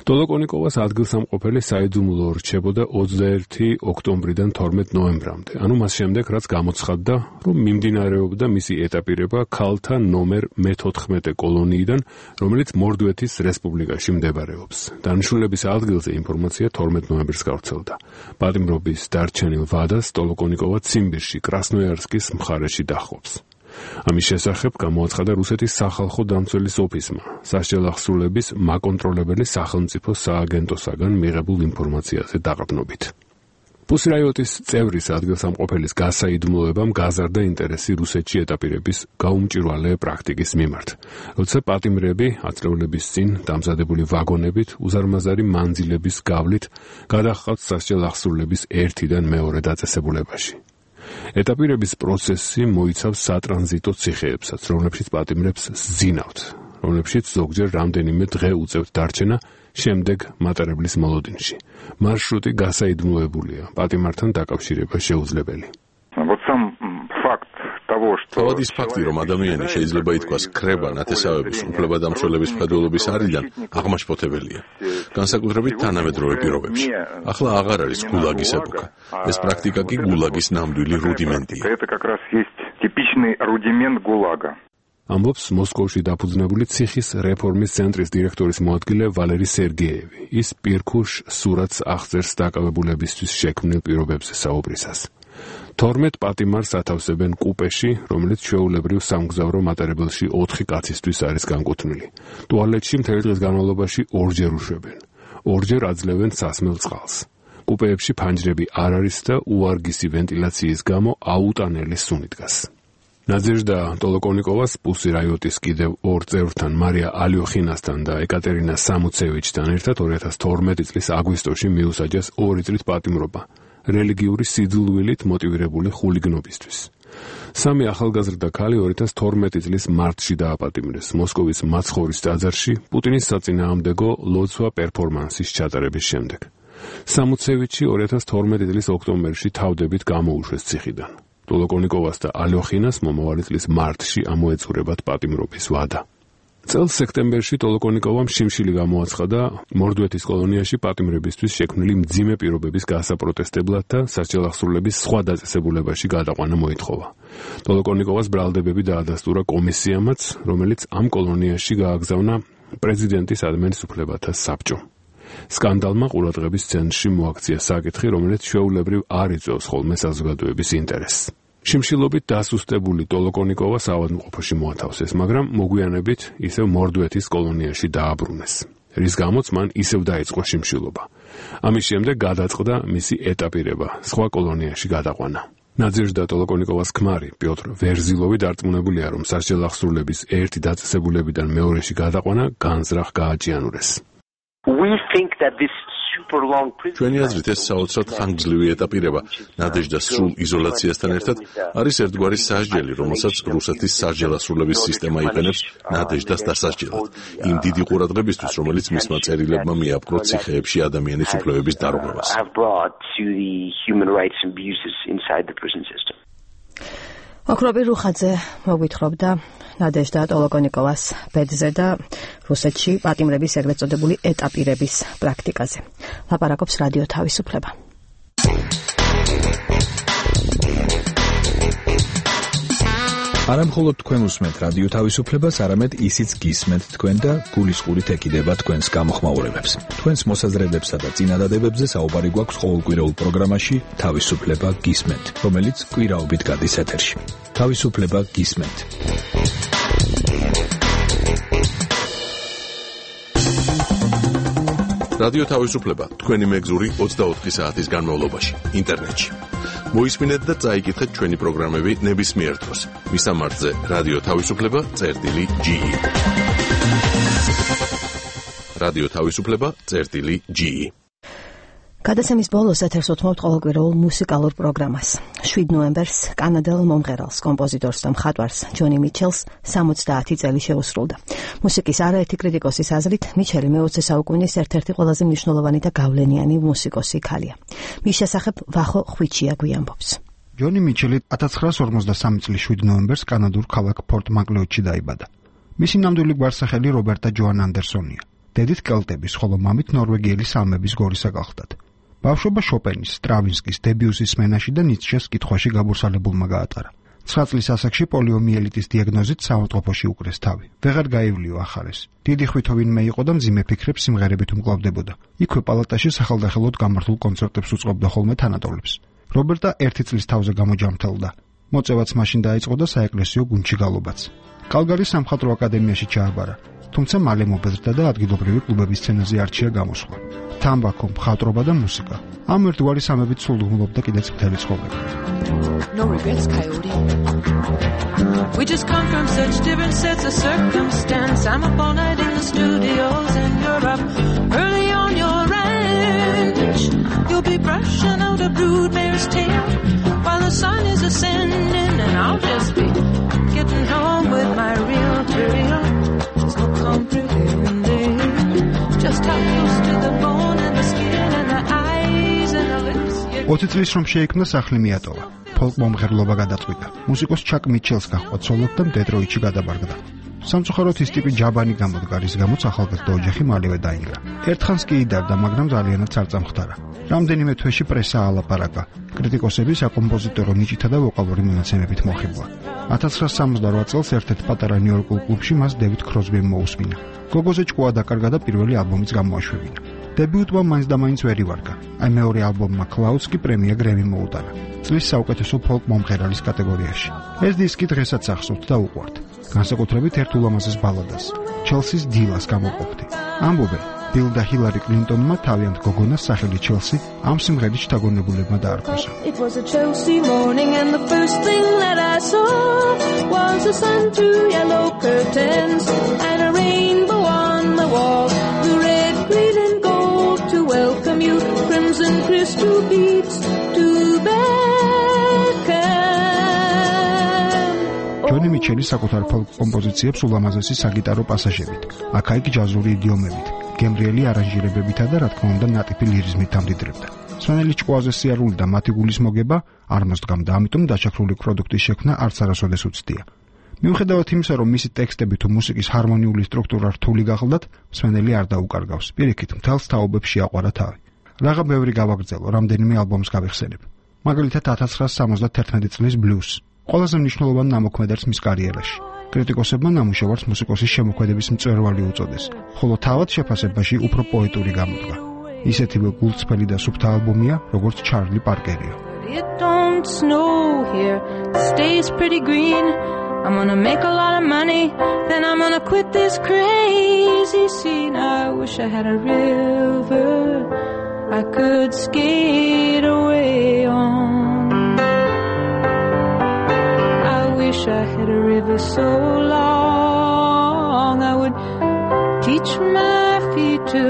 ტოლოკონიკოვას ადგილსამყოფელი საიდუმლო რჩებოდა ოცდაერთი ოქტომბრიდან თორმეტ ნოემბრამდე. ანუ მას შემდეგ, რაც გამოცხადდა, რომ მიმდინარეობდა მისი ეტაპირება ქალთა ნომერ მეთოთხმეტე კოლონიიდან, რომელიც მორდვეთის რესპუბლიკაში მდებარეობს. დანიშნულების ადგილზე ინფორმაცია თორმეტ ნოემბერს გავრცელდა. პატიმრობის დარჩენილ ვადას ტოლოკონიკოვა ციმბირში, კრასნოიარსკის მხარეში დაჰყობს. ამის შესახებ გამოაცხადა რუსეთის სახალხო დამცველის ოფისმა, სასჯელახსრულების მაკონტროლებელი სახელმწიფო სააგენტოსაგან მიღებულ ინფორმაციაზე დაყრდნობით. პუსირაიოტის წევრის ადგილსამყოფელის გასაიდუმლოებამ გაზარდა ინტერესი რუსეთში ეტაპირების გაუმჭირვალე პრაქტიკის მიმართ, როცა პატიმრები ათწლეულების წინ დამზადებული ვაგონებით უზარმაზარი მანძილების გავლით გადაჰყავთ სასჯელახსრულების ერთიდან მეორე დაწესებულებაში. ეტაპირების პროცესი მოიცავს სატრანზიტო ციხეებსაც, რომლებშიც პატიმრებს სძინავთ, რომლებშიც ზოგჯერ რამდენიმე დღე უწევთ დარჩენა შემდეგ მატარებლის მოლოდინში. მარშრუტი გასაიდუმლოებულია, პატიმართან დაკავშირება შეუძლებელი. თავად ის ფაქტი, რომ ადამიანი შეიძლება ითქვას ქრება ნათესავების უფლებადამცველების მხედველობის არიდან, აღმაშფოთებელია. განსაკუთრებით თანამედროვე პირობებში. ახლა აღარ არის გულაგის ეპოქა. ეს პრაქტიკა კი გულაგის ნამდვილი რუდიმენტია. ამბობს მოსკოვში დაფუძნებული ციხის რეფორმის ცენტრის დირექტორის მოადგილე ვალერი სერგეევი. ის პირქუშ სურათს აღწერს დაკავებულებისთვის შექმნილ პირობებზე საუბრისას. თორმეტ პატიმარს ათავსებენ კუპეში, რომელიც ჩვეულებრივ სამგზავრო მატარებელში ოთხი კაცისთვის არის განკუთვნილი. ტუალეტში მთელი დღის განმავლობაში ორჯერ უშვებენ. ორჯერ აძლევენ სასმელ წყალს. კუპეებში ფანჯრები არ არის და უარგისი ვენტილაციის გამო აუტანელი სუნი დგას. ნადეჟდა ტოლოკონიკოვას პუსირაიოტის კიდევ ორ წევრთან, მარია ალიოხინასთან და ეკატერინა სამუცევიჩთან ერთად ორი ათას თორმეტი წლის აგვისტოში მიუსაჯეს ორი წლის პატიმრობა. რელიგიური სიძულვილით მოტივირებული ხულიგნობისთვის. სამი ახალგაზრდა ქალი ორი ათას თორმეტი წლის მარტში დააპატიმრეს მოსკოვის მაცხოვრის ტაძარში პუტინის საწინააღმდეგო ლოცვა პერფორმანსის ჩატარების შემდეგ. სამუცევიჩი ორი ათას თორმეტი წლის ოქტომბერში თავდებით გამოუშვეს ციხიდან. ტოლოკონიკოვას და ალიოხინას მომავალი წლის მარტში ამოეწურებათ პატიმრობის ვადა. წელს სექტემბერში ტოლოკონიკოვამ შიმშილი გამოაცხადა მორდვეთის კოლონიაში პატიმრებისთვის შექმნილი მძიმე პირობების გასაპროტესტებლად და სასჯელახსრულების სხვა დაწესებულებაში გადაყვანა მოითხოვა. ტოლოკონიკოვას ბრალდებები დაადასტურა კომისიამაც, რომელიც ამ კოლონიაში გააგზავნა პრეზიდენტის ადმენის უფლებათა საბჭომ. სკანდალმა ყურადღების ცენტრში მოაქცია საკითხი, რომელიც ჩვეულებრივ არ იწვევს ხოლმე საზოგადოების ინტერესს. შიმშილობით დასუსტებული ტოლოკონიკოვა საავადმყოფოში მოათავსეს, მაგრამ მოგვიანებით ისევ მორდვეთის კოლონიაში დააბრუნეს, რის გამოც მან ისევ დაიწყო შიმშილობა. ამის შემდეგ გადაწყდა მისი ეტაპირება, სხვა კოლონიაში გადაყვანა. ნადეჟდა ტოლოკონიკოვას ქმარი პიოტრ ვერზილოვი დარწმუნებულია, რომ სასჯელახსრულების ერთი დაწესებულებიდან მეორეში გადაყვანა განზრახ გააჭიანურეს. ჩვენი აზრით ეს საოცრად ხანგრძლივი ეტაპირება ნადეჟდას სრულ იზოლაციასთან ერთად არის ერთგვარი სასჯელი, რომელსაც რუსეთის სასჯელახსრულების სისტემა იყენებს ნადეჟდას დასასჯელად, იმ დიდი ყურადღებისთვის, რომელიც მისმა წერილებმა მიაპყრო ციხეებში ადამიანის უფლებების დარღვევას. ოქრობი რუხაძე მოგვითხრობდა ნადეჟდა ტოლოკონიკოვას ბედზე და რუსეთში პატიმრების ეგრეთ წოდებული ეტაპირების პრაქტიკაზე. ლაპარაკობს რადიო თავისუფლება. არა მხოლოდ თქვენ უსმენთ რადიო თავისუფლებას, არამედ ისიც გისმენთ თქვენ და გულისყურით ეკიდება თქვენს გამოხმაურებებს. თქვენს მოსაზრებებსა და წინადადებებზე საუბარი გვაქვს ყოველკვირეულ პროგრამაში თავისუფლება გისმენთ, რომელიც კვირაობით გადის ეთერში. თავისუფლება გისმენთ. რადიო თავისუფლება თქვენი მეგზური ოცდაოთხი საათის განმავლობაში ინტერნეტში. მოისმინეთ და წაიკითხეთ ჩვენი პროგრამები ნებისმიერ დროს. მისამართზე რადიო თავისუფლება წერტილი ჯი ი. რადიო თავისუფლება წერტილი ჯი ი. გადაცემის ბოლოს ეთერს უთმობთ ყოველკვირეულ მუსიკალურ პროგრამას. შვიდ ნოემბერს კანადელ მომღერალს, კომპოზიტორს და მხატვარს ჯონი მიჩელს სამოცდაათი წელი შეუსრულდა. მუსიკის არაერთი კრიტიკოსის აზრით, მიჩელი მეოცე საუკუნის ერთ-ერთი ყველაზე მნიშვნელოვანი და გავლენიანი მუსიკოსი ქალია. მის შესახებ ვახო ხვიჩია გვიამბობს. ჯონი მიჩელი ათას ცხრაას ორმოცდასამი წლის შვიდ ნოემბერს კანადურ ქალაქ ფორტ მაკლეოდში დაიბადა. მისი ნამდვილი გვარსახელი რობერტა ჯოან ანდერსონია. დედით კელტების, ხოლო მამით ნორვეგიელი სამების გორისა გახლდათ. ბავშვობა შოპენის, სტრავინსკის, დებიუსის სმენაში და ნიცშეს კითხვაში გაბურსალებულმა გაატარა. ცხრა წლის ასაკში პოლიომიელიტის დიაგნოზით საავადმყოფოში უკრეს თავი. ვეღარ გაივლიო ახარეს. დიდი ხვითო ვინმე იყო და მძიმე ფიქრებს სიმღერებით უმკლავდებოდა. იქვე პალატაში სახელდახელოდ გამართულ კონცერტებს უწყობდა ხოლმე თანატოლებს. რობერტა ერთი წლის თავზე გამოჯამრთელდა. მოწევაც მაშინ დაიწყო და საეკლესიო გუნდში გალობაც. კალგარის სამხატვრო აკადემიაში ჩააბარა, თუმცა მალე მობეზრდა და ადგილობრივი კლუბების სცენაზე არჩია გამოსვლა. თამბაქო, მხატვრობა და მუსიკა. ამ ერთგვარი სამებით სულდღმულობდა კიდეც მთელი ცხოვრება. No regrets, Coyote. We just come from such different sets of circumstance. I'm up all night in the studios and you're up early on your ranch. You'll be brushing out a broodmare's tail while the sun is ascending, and I'll just be getting home with my reel to reel. There's no comprehending just how close to the bone and the skin and the eyes and the lips. ოცი წლის რომ შეიქმნა სახლი მიატოვა. ფოლკ მომღერლობა გადაწყვიტა. მუსიკოს ჩაკ მიჩელს გაჰყვა ცოლად და დეტროიტში გადაბარგდა. სამწუხაროდ ის ტიპი ჯაბანი გამოდგა, რის გამოც ახალგაზრდა ოჯახი მალევე დაინგრა. ერთხანს კი იდარდა, მაგრამ ძალიანაც არ წამხდარა. რამდენიმე თვეში პრესა ალაპარაკა. კრიტიკოსები საკომპოზიტორო ნიჭითა და ვოკალური მონაცემებით მოხიბლა. ათას ცხრაასი სამოცდარვა წელს ერთ-ერთ პატარა ნიუ-იორკულ კლუბში მას დევიდ კროსბიმ მოусმინა. გოგოზე ჭკუა დაკარგა და პირველი ალბომიც გამოაშვებინა. დებიუტმა მაინც და მაინც ვერ ივარგა. აი მეორე ალბომმა Clouds კი პრემია Grammy მოუტანა. წლის საუკეთესო ფოლკ მომღერალის კატეგორიაში. ეს დისკი დღესაც ახსოვთ და უყვართ. განსაკუთრებით ერთ ულამაზეს ბალადას, Chelsea-ს დილას გამოყოფდი. ამბობენ, ბილ და ჰილარი კლინტონმა თავიანთ გოგონას სახელი Chelsea ამ სიმღერის შთაგონებულებმა დაარქვეს. It was a Chelsea morning and the first thing that I saw was the sun through yellow curtains and a rainbow on the wall. The red, green and gold to welcome you, crimson crystal beads to beckon. ჯონი მიჩელი საკუთარ ფოლკ კომპოზიციებს ულამაზესი საგიტარო პასაჟებით, აქა-იქ ჯაზური იდიომებით, გემრიელი არანჟირებებითა და რა თქმა უნდა ნატიფი ლირიზმით თამდიდრებდა. სვანელი ჭკუაზე სიარული და მათი გულის მოგება არ მოსდგამდა, ამიტომ დაჩაქრული პროდუქტის შექმნა არც არასოდეს უცდია. მიუხედავად იმისა, რომ მისი ტექსტები თუ მუსიკის ჰარმონიული სტრუქტურა რთული გახლდათ, სვანელი არ დაუკარგავს. პირიქით, მთელს თაობებში აყვარა თავი. რაღა ბევრი გავაგრძელო, რამდენიმე ალბომს გავიხსენებ. მაგალითად ათას ცხრაასი სამოცდათერთმეტი წლის Blues. ყველაზე მნიშვნელოვანი ნამოქმედებს მის კარიერაში. კრიტიკოსებმა ნამუშევარს მუსიკოსის შემოქმედების მწვერვალი უწოდეს, ხოლო თავად შეფასებაში უფრო პოეტური გამოდგა. ისეთივე გულწრფელი და სუფთა ალბომია, როგორც ჩარლი პარკერიო. It don't snow here, it stays pretty green. I'm gonna make a lot of money, then I'm gonna quit this crazy scene. I wish I had a river I could skate away on. I wish I had a river so long I would teach my feet to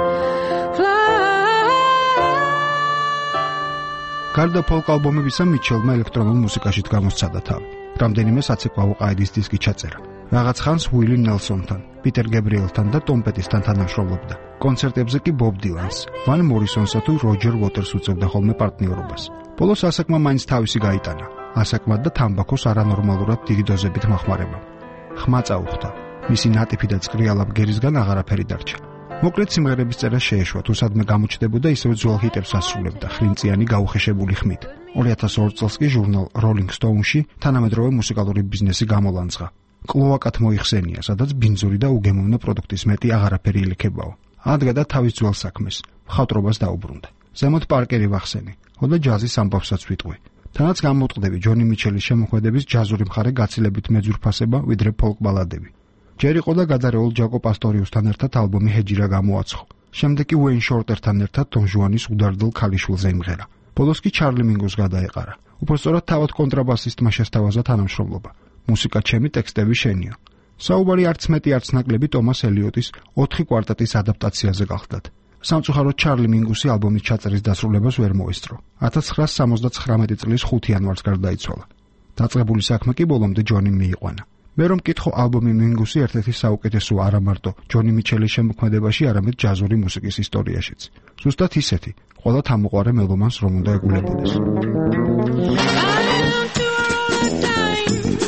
გარდა ფოლკ ალბომებისა, მიჩელმა ელექტრონულ მუსიკაშიც გამოსცადა თავი. რამდენიმე საცეკვაო ყაიდის დისკი ჩაწერა. რაღაც ხანს უილი ნელსონთან, პიტერ გებრიელთან და ტომ პეტისთან თანამშრომლობდა. კონცერტებზე კი ბობ დილანს, ვან მორისონსა თუ როჯერ უოტერსს უწევდა ხოლმე პარტნიორობას. ბოლოს ასაკმა მაინც თავისი გაიტანა. ასაკმად და თამბაქოს არანორმალურად დიდი დოზებით მახმარება. ხმა წაუხდა. მისი ნატიფი და წრიალა ბგერისგან აღარაფერი დარჩა. მოკლედ სიმღერების წერა შეეშვა, თუ სადმე გამოჩნდებოდა, ისევ ძველ ჰიტებს ასრულებდა ხრინწიანი გაუხეშებული ხმით. ორი ათას ორი წელს კი ჟურნალ Rolling Stone-ში თანამედროვე მუსიკალური ბიზნესი გამოლანძღა. კლოვაკად მოიხსენია, სადაც ბინძური და უგემოვნო პროდუქტის მეტი აღარაფერი ილიქებაო. ადგა და თავის ძველ საქმეს, მხატვრობას დაუბრუნდა. ზემოთ პარკერი ვახსენი, ხოდა ჯაზის ამბავსაც ვიტყვი. თანაც გამოვტყდები ჯონი მიჩელის შემოქმედების ჯაზური მხარე გაცილებით მეძურფასება, ვიდრე ფოლკ ბალადები. ჯერ იყო და გადარეულ ჯაკო პასტორიუსთან ერთად ალბომი ჰეჯირა გამოაცხო. შემდეგ კი უეინ შორტერთან ერთად დონ ჟუანის უდარდელ ქალიშვილზე იმღერა. ბოლოს კი ჩარლი მინგუს გადაეყარა. უბრალოდ თავად კონტრაბასისტმა შესთავაზა თანამშრომლობა. მუსიკა ჩემი, ტექსტები შენია. საუბარი არც მეტი არც ნაკლები ტომას ელიოტის ოთხი კვარტეტის ადაპტაციაზე გახლდათ. სამწუხაროდ ჩარლი მინგუსი ალბომის ჩაწერის დასრულებას ვერ მოესწრო. ათას ცხრაასი სამოცდათხრამეტი წლის ხუთი იანვარს გარდაიცვალა. დაწყებული საქმე კი ბოლომდე ჯონიმ მიიყვანა. მე რომ მკითხო ალბომი მინგუსი ერთ-ერთი საუკეთესო არა მარტო ჯონი მიჩელის შემოქმედებაში, არამედ ჯაზური მუსიკის ისტორიაშიც. ზუსტად ისეთი, ყველა თამოყვარე მელომანს რომ უნდა ეგულებოდეს.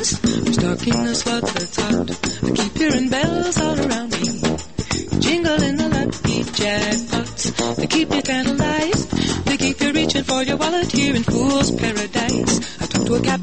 Stuck in a slot that's hot. I keep hearing bells all around me, jingling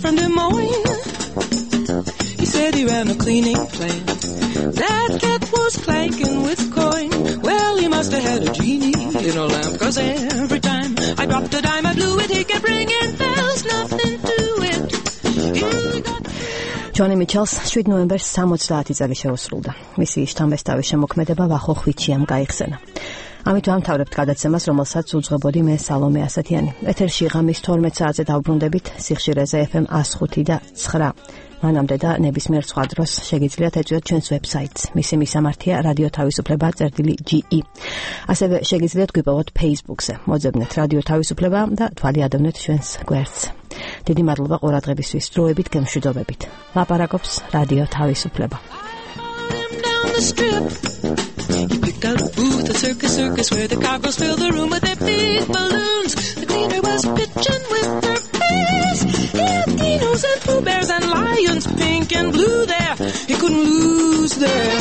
from Des Moines. He said he ran a cleaning plant. That cat was clanking with coin. Well, he must have had a genie in a lamp, 'cause every time I dropped a dime I blew it, he kept ringing bells, nothing to it. He got... ჯონი მიჩელს შვიდ ნოემბერს სამოცდაათი წელი შეუსრულდა. მისი შთამბესტავის შემოქმედება ვახო ხვიჩიამ გაიხსენა. ამით ვამთავრებთ გადაცემას, რომელსაც უძღვებოდი მე სალომე ასათიანი. ეთერში ღამის თორმეტ საათზე დავბრუნდებით სიხშირეზე ეფ ემ one oh five და nine. მანამდე და ნებისმიერ სხვა დროს შეგიძლიათ ეწვიოთ ჩვენს ვებსაიტს. მისი მისამართია რადიო თავისუფლება წერტილი ჯი ი. ასევე შეგიძლიათ გვიპოვოთ Facebook-ზე. მოძებნეთ რადიო თავისუფლება და თვალი ადევნეთ ჩვენს გვერდს. დიდი მადლობა ყურადღებისთვის. დროებით გემშვიდობებით. ლაპარაკობს რადიო თავისუფლება. He picked out a booth, a circus, circus, where the cowgirls fill the room with their big balloons. The cleaner was pitching with her face. He had dinos and pooh bears and lions, pink and blue there. He couldn't lose there.